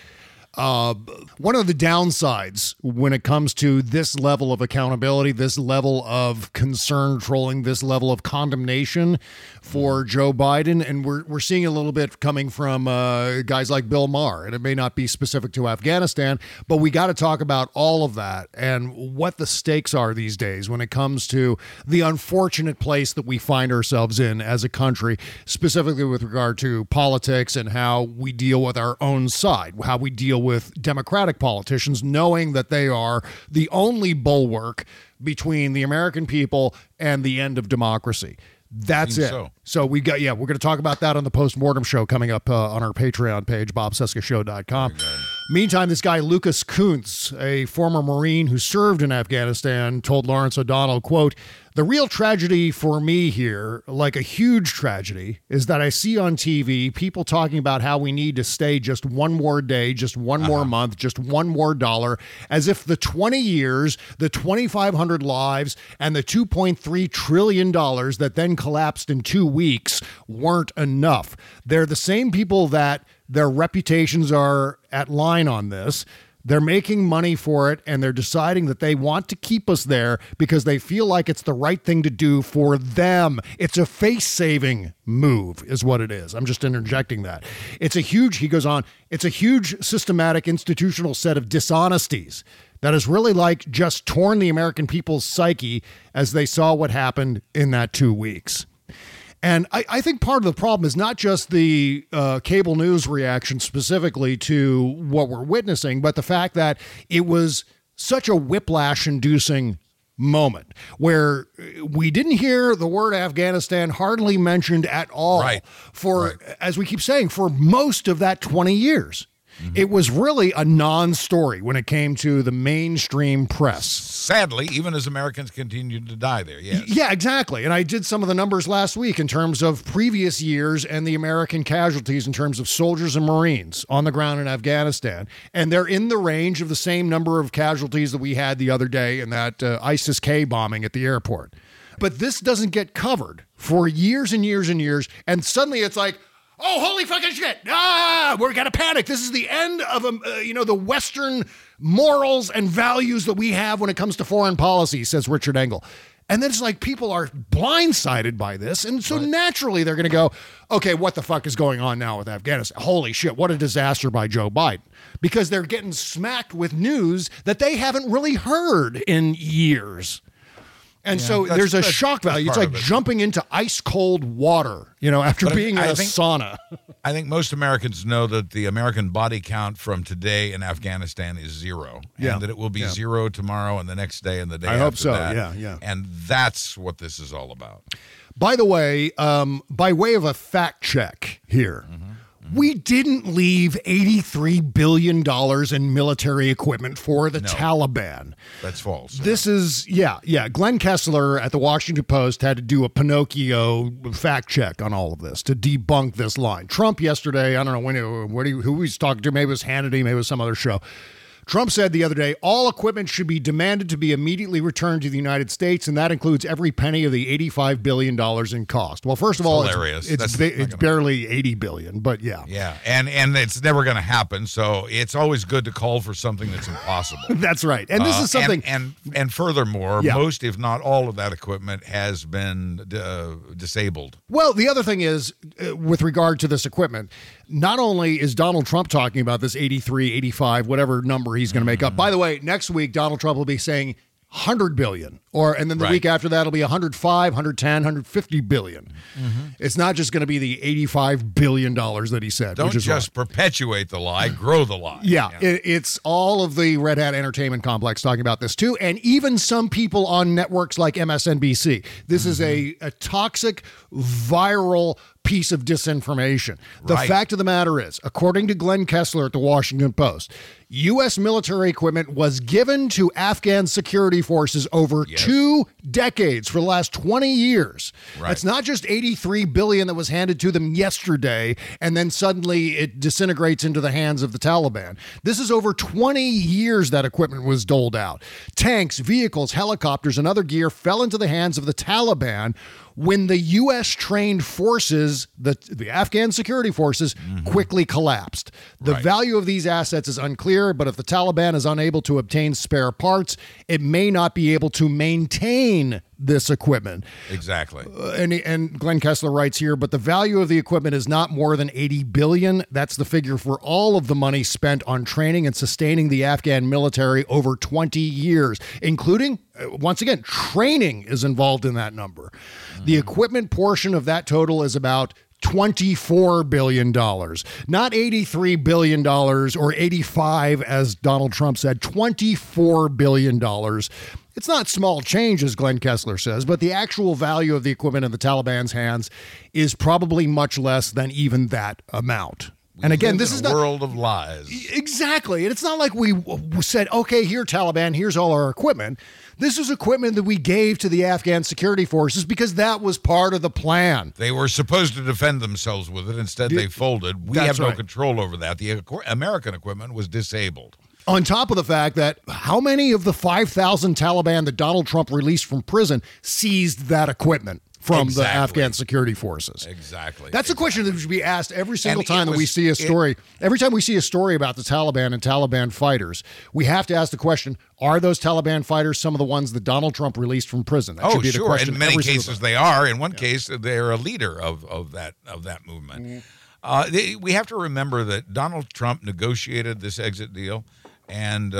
one of the downsides when it comes to this level of accountability, this level of concern trolling, this level of condemnation for Joe Biden. And we're seeing a little bit coming from guys like Bill Maher. And it may not be specific to Afghanistan, but we got to talk about all of that and what the stakes are these days when it comes to the unfortunate place that we find ourselves in as a country, specifically with regard to politics and how we deal with our own side, how we deal with Democratic politicians, knowing that they are the only bulwark between the American people and the end of democracy. That's it. So we got, we're going to talk about that on the Postmortem Show coming up on our Patreon page, bobcescashow.com. Meantime, this guy, Lucas Kuntz, a former Marine who served in Afghanistan, told Lawrence O'Donnell, quote, "The real tragedy for me here, like a huge tragedy, is that I see on TV people talking about how we need to stay just one more day, just one more month, just one more dollar, as if the 20 years, the 2,500 lives, and the $2.3 trillion that then collapsed in 2 weeks weren't enough. They're the same people that their reputations are at line on this. They're making money for it, and they're deciding that they want to keep us there because they feel like it's the right thing to do for them. It's a face-saving move is what it is." I'm just interjecting that. He goes on, it's a huge systematic institutional set of dishonesties that has really just torn the American people's psyche as they saw what happened in that 2 weeks. And I think part of the problem is not just the cable news reaction specifically to what we're witnessing, but the fact that it was such a whiplash-inducing moment where we didn't hear the word Afghanistan hardly mentioned at all as we keep saying, for most of that 20 years. It was really a non-story when it came to the mainstream press. Sadly, even as Americans continued to die there, yes. Yeah, exactly. And I did some of the numbers last week in terms of previous years and the American casualties in terms of soldiers and Marines on the ground in Afghanistan. And they're in the range of the same number of casualties that we had the other day in that ISIS-K bombing at the airport. But this doesn't get covered for years and years and years. And suddenly it's like, oh, holy fucking shit. We're going to panic. This is the end of, the Western morals and values that we have when it comes to foreign policy, says Richard Engel. And then it's like people are blindsided by this. And so naturally they're going to go, okay, what the fuck is going on now with Afghanistan? Holy shit, what a disaster by Joe Biden. Because they're getting smacked with news that they haven't really heard in years. And so there's a shock value. It's like jumping into ice cold water, after being in a sauna. I think most Americans know that the American body count from today in Afghanistan is 0. And that it will be 0 tomorrow and the next day and the day after that. I hope so, yeah. And that's what this is all about. By the way, by way of a fact check here, We didn't leave $83 billion in military equipment for the Taliban. That's false. This is, Glenn Kessler at the Washington Post had to do a Pinocchio fact check on all of this to debunk this line. Trump yesterday, I don't know who he's talking to, maybe it was Hannity, maybe it was some other show. Trump said the other day, all equipment should be demanded to be immediately returned to the United States, and that includes every penny of the $85 billion in cost. Well, first of all, it's barely $80 billion, but yeah. Yeah, and it's never going to happen, so it's always good to call for something that's impossible. That's right. And this is something... And furthermore, most, if not all of that equipment has been disabled. Well, the other thing is, with regard to this equipment, not only is Donald Trump talking about this 83, 85, whatever number he's going to make up. By the way, next week, Donald Trump will be saying 100 billion, and then the week after that, it'll be 105, 110, 150 billion. It's not just going to be the $85 billion that he said. Don't just perpetuate the lie, grow the lie. Yeah. It's all of the Red Hat Entertainment Complex talking about this too, and even some people on networks like MSNBC. This is a toxic, viral piece of disinformation. The fact of the matter is, according to Glenn Kessler at the Washington Post, U.S. military equipment was given to Afghan security forces over 2 decades, for the last 20 years. It's not just $83 billion that was handed to them yesterday, and then suddenly it disintegrates into the hands of the Taliban. This is over 20 years that equipment was doled out. Tanks, vehicles, helicopters, and other gear fell into the hands of the Taliban when the U.S.-trained forces, the Afghan security forces, quickly collapsed. The value of these assets is unclear, but if the Taliban is unable to obtain spare parts, it may not be able to maintain this equipment. Exactly. And Glenn Kessler writes here, but the value of the equipment is not more than $80 billion. That's the figure for all of the money spent on training and sustaining the Afghan military over 20 years, including, once again, training is involved in that number. The equipment portion of that total is about $24 billion, not $83 billion or 85, as Donald Trump said, $24 billion. It's not small change, as Glenn Kessler says, but the actual value of the equipment in the Taliban's hands is probably much less than even that amount. And again, this is a world of lies. Exactly. And it's not like we said, okay, here, Taliban, here's all our equipment. This is equipment that we gave to the Afghan security forces because that was part of the plan. They were supposed to defend themselves with it. Instead, they folded. We have no control over that. The American equipment was disabled. On top of the fact that how many of the 5,000 Taliban that Donald Trump released from prison seized that equipment from the Afghan security forces? Exactly. That's a question that should be asked every single time that we see a story. Every time we see a story about the Taliban and Taliban fighters, we have to ask the question, are those Taliban fighters some of the ones that Donald Trump released from prison? That should be the question. In many cases they are. In one case, they're a leader of that movement. We have to remember that Donald Trump negotiated this exit deal, and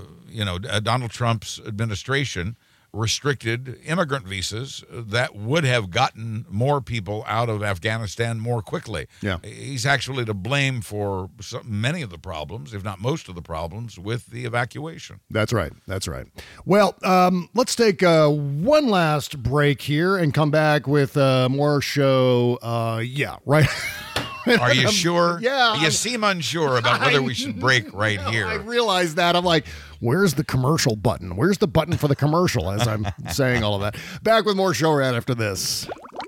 Donald Trump's administration restricted immigrant visas that would have gotten more people out of Afghanistan more quickly. Yeah. He's actually to blame for many of the problems, if not most of the problems, with the evacuation. That's right. That's right. Well, let's take one last break here and come back with more show. Right. Are you sure? Yeah. You seem unsure about whether we should break right here. I realize that. I'm like, where's the commercial button? Where's the button for the commercial as I'm saying all of that? Back with more show right after this.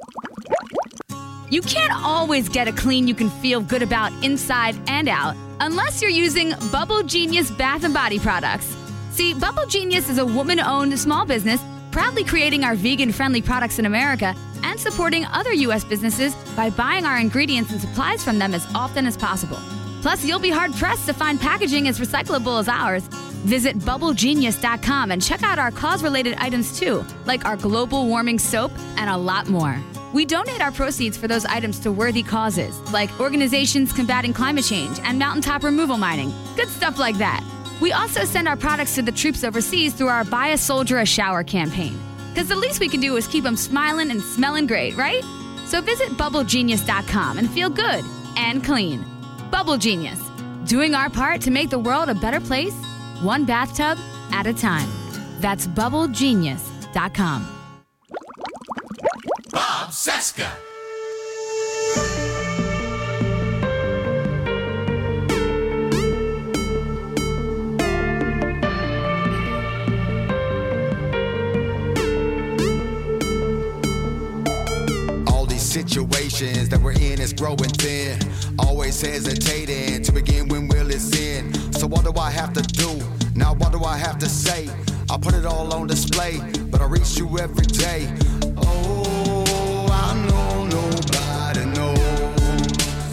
You can't always get a clean you can feel good about inside and out unless you're using Bubble Genius Bath and Body products. See, Bubble Genius is a woman-owned small business proudly creating our vegan-friendly products in America and supporting other U.S. businesses by buying our ingredients and supplies from them as often as possible. Plus, you'll be hard-pressed to find packaging as recyclable as ours. Visit BubbleGenius.com and check out our cause-related items too, like our global warming soap and a lot more. We donate our proceeds for those items to worthy causes, like organizations combating climate change and mountaintop removal mining. Good stuff like that. We also send our products to the troops overseas through our Buy a Soldier a Shower campaign. Because the least we can do is keep them smiling and smelling great, right? So visit BubbleGenius.com and feel good and clean. Bubble Genius, doing our part to make the world a better place, one bathtub at a time. That's BubbleGenius.com. Bob Cesca. growing thin. Always hesitating to begin when will it's in. So what do I have to do? Now what do I have to say? I put it all on display, but I reach you every day. Oh, I know nobody knows.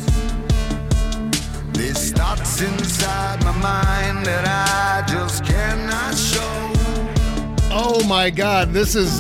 There's thoughts inside my mind that I just cannot show. Oh my God, this is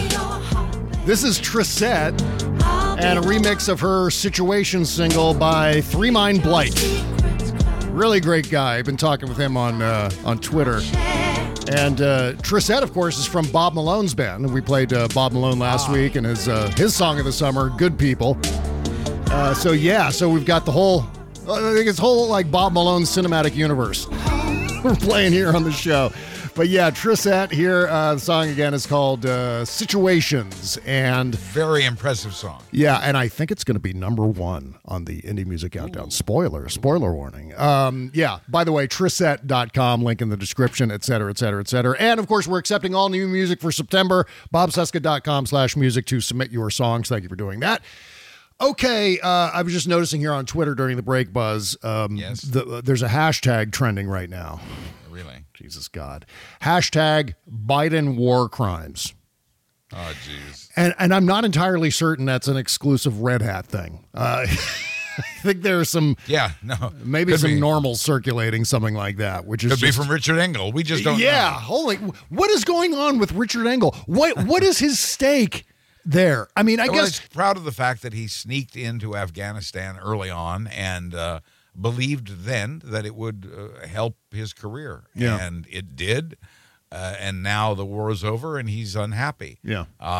Trissette and a remix of her Situation single by Three Mind Blight. Really great guy. I've been talking with him on Twitter. And Trissette, of course, is from Bob Malone's band. We played Bob Malone last week and his song of the summer, Good People. So we've got the whole, I think it's whole like Bob Malone cinematic universe we're playing here on the show. But yeah, Trissette here. The song again is called Situations, and very impressive song. Yeah, and I think it's going to be #1 on the Indie Music Countdown. Spoiler warning. Yeah, by the way, Trissette.com, link in the description, et cetera, et cetera, et cetera. And of course, we're accepting all new music for September. BobCesca.com/music to submit your songs. Thank you for doing that. Okay, I was just noticing here on Twitter during the break, Buzz. Yes. There's a hashtag trending right now. Really? Jesus God. Hashtag Biden war crimes. Oh, jeez. And I'm not entirely certain that's an exclusive Red Hat thing. I think there's some... Yeah, no. Maybe Could some be. normals circulating something like that, which is Could be from Richard Engel. We just don't know. Yeah, holy... What is going on with Richard Engel? What is his stake there? I mean, I guess... I'm proud of the fact that he sneaked into Afghanistan early on and... believed then that it would help his career. Yeah. And it did. And now the war is over and he's unhappy. Yeah.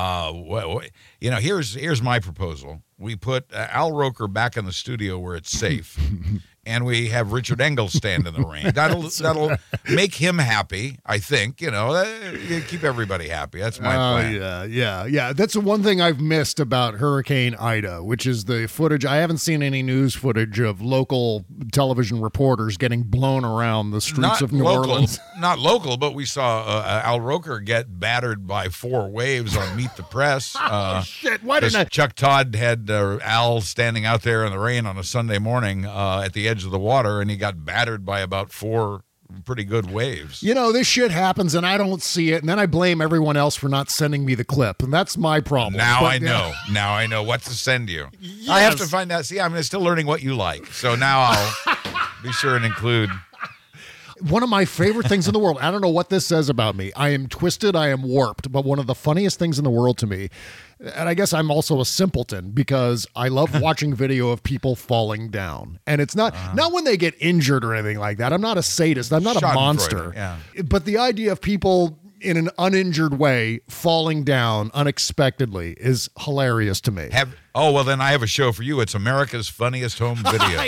Here's my proposal. We put Al Roker back in the studio where it's safe. And we have Richard Engel stand in the rain. That'll make him happy, I think. Keep everybody happy. That's my plan. Yeah. That's the one thing I've missed about Hurricane Ida, which is the footage. I haven't seen any news footage of local television reporters getting blown around the streets of New Orleans. Not local, but we saw Al Roker get battered by 4 waves on Meet the Press. Shit, why didn't I? Chuck Todd had Al standing out there in the rain on a Sunday morning at the edge of the water, and he got battered by about 4 pretty good waves. This shit happens, and I don't see it, and then I blame everyone else for not sending me the clip, and that's my problem. Now I know what to send you. Yes. I have to find out. See, I'm still learning what you like, so now I'll be sure and include... One of my favorite things in the world. I don't know what this says about me. I am twisted. I am warped. But one of the funniest things in the world to me, and I guess I'm also a simpleton because I love watching video of people falling down. And it's not when they get injured or anything like that. I'm not a sadist. I'm not a monster. Yeah. But the idea of people in an uninjured way falling down unexpectedly is hilarious to me. Well, then I have a show for you. It's America's Funniest Home Videos.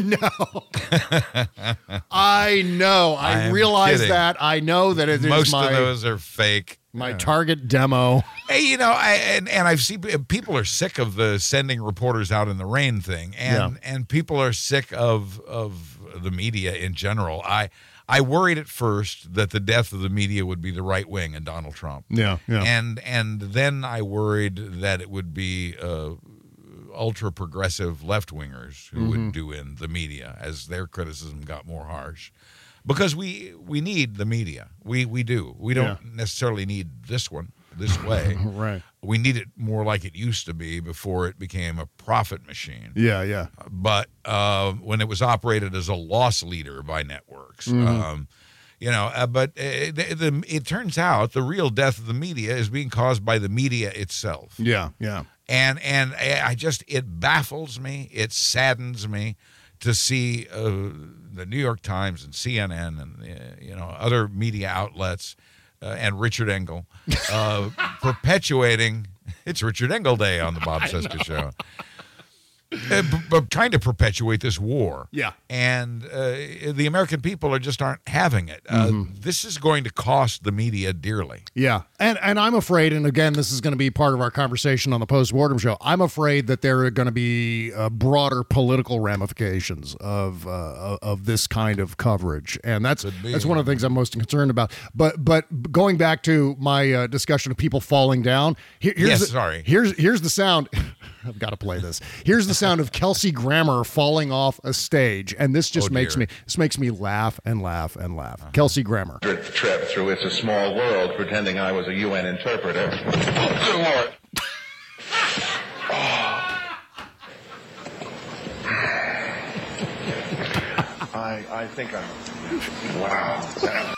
I know. I realize kidding. that. I know that it is Most of those are fake. My target demo. Hey, and I've seen people are sick of the sending reporters out in the rain thing, and people are sick of the media in general. I worried at first that the death of the media would be the right wing and Donald Trump. Yeah. And then I worried that it would be ultra progressive left wingers who would do in the media as their criticism got more harsh. Because we need the media. We do. We don't necessarily need this way. Right. We need it more like it used to be before it became a profit machine. Yeah. But when it was operated as a loss leader by networks, but it turns out the real death of the media is being caused by the media itself. Yeah. And it baffles me. It saddens me to see the New York Times and CNN and other media outlets and Richard Engel perpetuating. It's Richard Engel Day on the Bob Cesca Show. But trying to perpetuate this war. Yeah. And the American people aren't having it. This is going to cost the media dearly. Yeah. And I'm afraid, and again, this is going to be part of our conversation on the Postmortem Show, I'm afraid that there are going to be broader political ramifications of this kind of coverage. And that's one of the things I'm most concerned about. But going back to my discussion of people falling down, here's the sound. I've got to play this. Here's the sound of Kelsey Grammer falling off a stage, and this just makes me laugh and laugh and laugh. Kelsey Grammer. Trip through It's a Small World, pretending I was a UN interpreter. Oh, good Lord. I think I'm... Wow.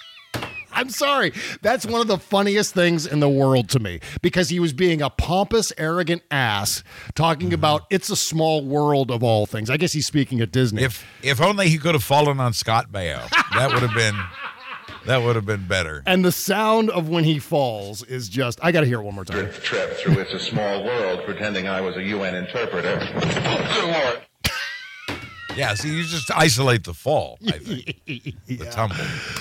I'm sorry. That's one of the funniest things in the world to me, because he was being a pompous, arrogant ass talking about It's a Small World of all things. I guess he's speaking at Disney. If only he could have fallen on Scott Baio. That would have been better. And the sound of when he falls is just, I got to hear it one more time. Trip through It's a Small World, pretending I was a UN interpreter. Oh, good Lord. Yeah, see, you just isolate the fall, I think. The tumble.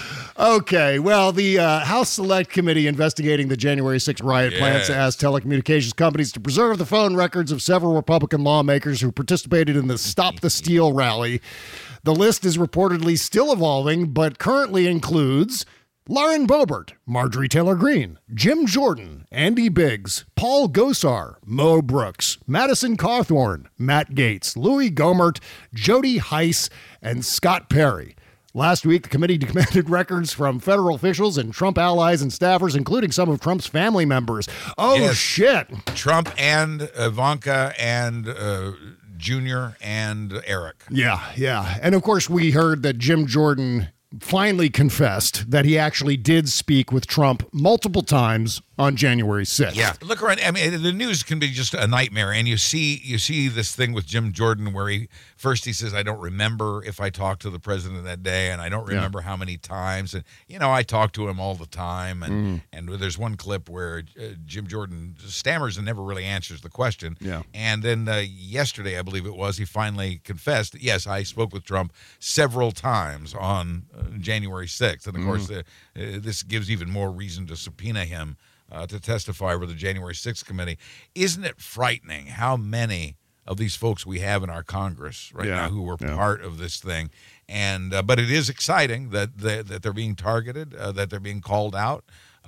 Okay, well, the House Select Committee investigating the January 6th riot plans asked telecommunications companies to preserve the phone records of several Republican lawmakers who participated in the Stop the Steal rally. The list is reportedly still evolving, but currently includes Lauren Boebert, Marjorie Taylor Greene, Jim Jordan, Andy Biggs, Paul Gosar, Mo Brooks, Madison Cawthorn, Matt Gaetz, Louis Gohmert, Jody Heiss, and Scott Perry. Last week, the committee demanded records from federal officials and Trump allies and staffers, including some of Trump's family members. Oh, yes. Shit. Trump and Ivanka and Junior and Eric. Yeah. And, of course, we heard that Jim Jordan finally confessed that he actually did speak with Trump multiple times on January 6th. Yeah, look around. I mean, the news can be just a nightmare, and you see this thing with Jim Jordan where he says, "I don't remember if I talked to the president that day, and I don't remember how many times." And I talk to him all the time, and there's one clip where Jim Jordan stammers and never really answers the question. Yeah. And then yesterday, I believe it was, he finally confessed, "Yes, I spoke with Trump several times on January 6th." And of course, this gives even more reason to subpoena him to testify with the January 6th committee. Isn't it frightening how many of these folks we have in our Congress right now who were part of this thing? And but it is exciting that they're being targeted, that they're being called out.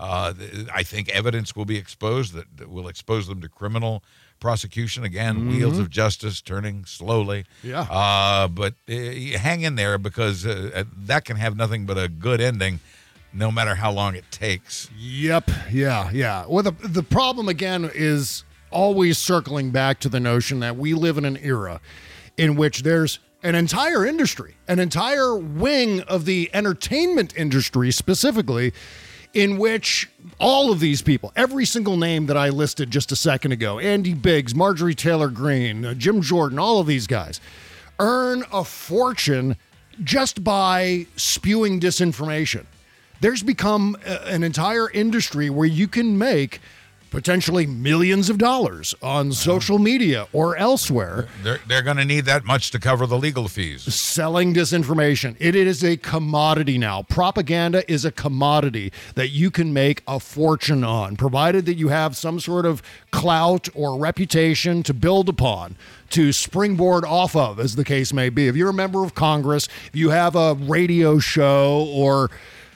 I think evidence will be exposed that will expose them to criminal prosecution. Again, wheels of justice turning slowly. Yeah. But hang in there, because that can have nothing but a good ending, no matter how long it takes. Yep. Yeah. Well, the problem, again, is always circling back to the notion that we live in an era in which there's an entire industry, an entire wing of the entertainment industry specifically, in which all of these people, every single name that I listed just a second ago, Andy Biggs, Marjorie Taylor Greene, Jim Jordan, all of these guys, earn a fortune just by spewing disinformation. There's become an entire industry where you can make potentially millions of dollars on social media or elsewhere. They're going to need that much to cover the legal fees. Selling disinformation. It is a commodity now. Propaganda is a commodity that you can make a fortune on, provided that you have some sort of clout or reputation to build upon, to springboard off of, as the case may be. If you're a member of Congress, if you have a radio show, or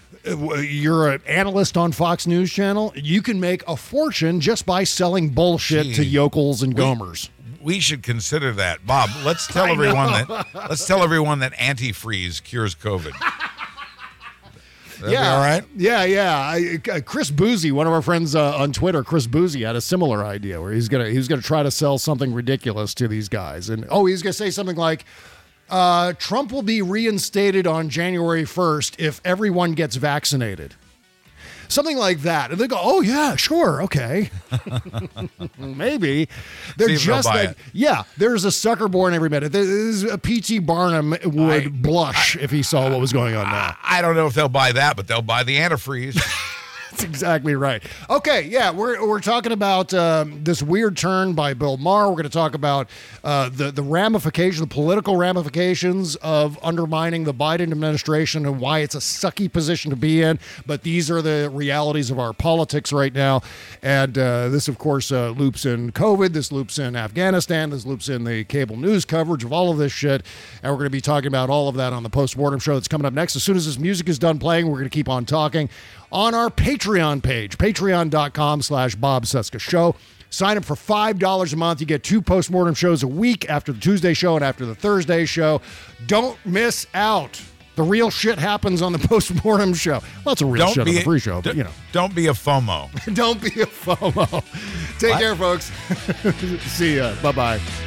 you're an analyst on Fox News Channel, you can make a fortune just by selling bullshit to yokels and gomers. We should consider that, Bob. Let's tell everyone that antifreeze cures COVID. That'd be all right. Yeah. Chris Boozy, one of our friends on Twitter, Chris Boozy, had a similar idea where he was gonna try to sell something ridiculous to these guys, and he's gonna say something like, Trump will be reinstated on January 1st if everyone gets vaccinated. Something like that. And they go, oh, yeah, sure, okay. Maybe. They're just like, there's a sucker born every minute. P.T. Barnum would blush if he saw what was going on now. I don't know if they'll buy that, but they'll buy the antifreeze. That's exactly right. Okay, yeah, we're talking about this weird turn by Bill Maher. We're going to talk about the ramifications, the political ramifications of undermining the Biden administration and why it's a sucky position to be in. But these are the realities of our politics right now. And this, of course, loops in COVID. This loops in Afghanistan. This loops in the cable news coverage of all of this shit. And we're going to be talking about all of that on the Postmortem Show that's coming up next. As soon as this music is done playing, we're going to keep on talking on our Patreon page, patreon.com/Bob Cesca Show. Sign up for $5 a month. You get 2 postmortem shows a week after the Tuesday show and after the Thursday show. Don't miss out. The real shit happens on the postmortem show. Lots of real shit on the free show, but Don't be a FOMO. Don't be a FOMO. Take care, folks. See ya. Bye-bye.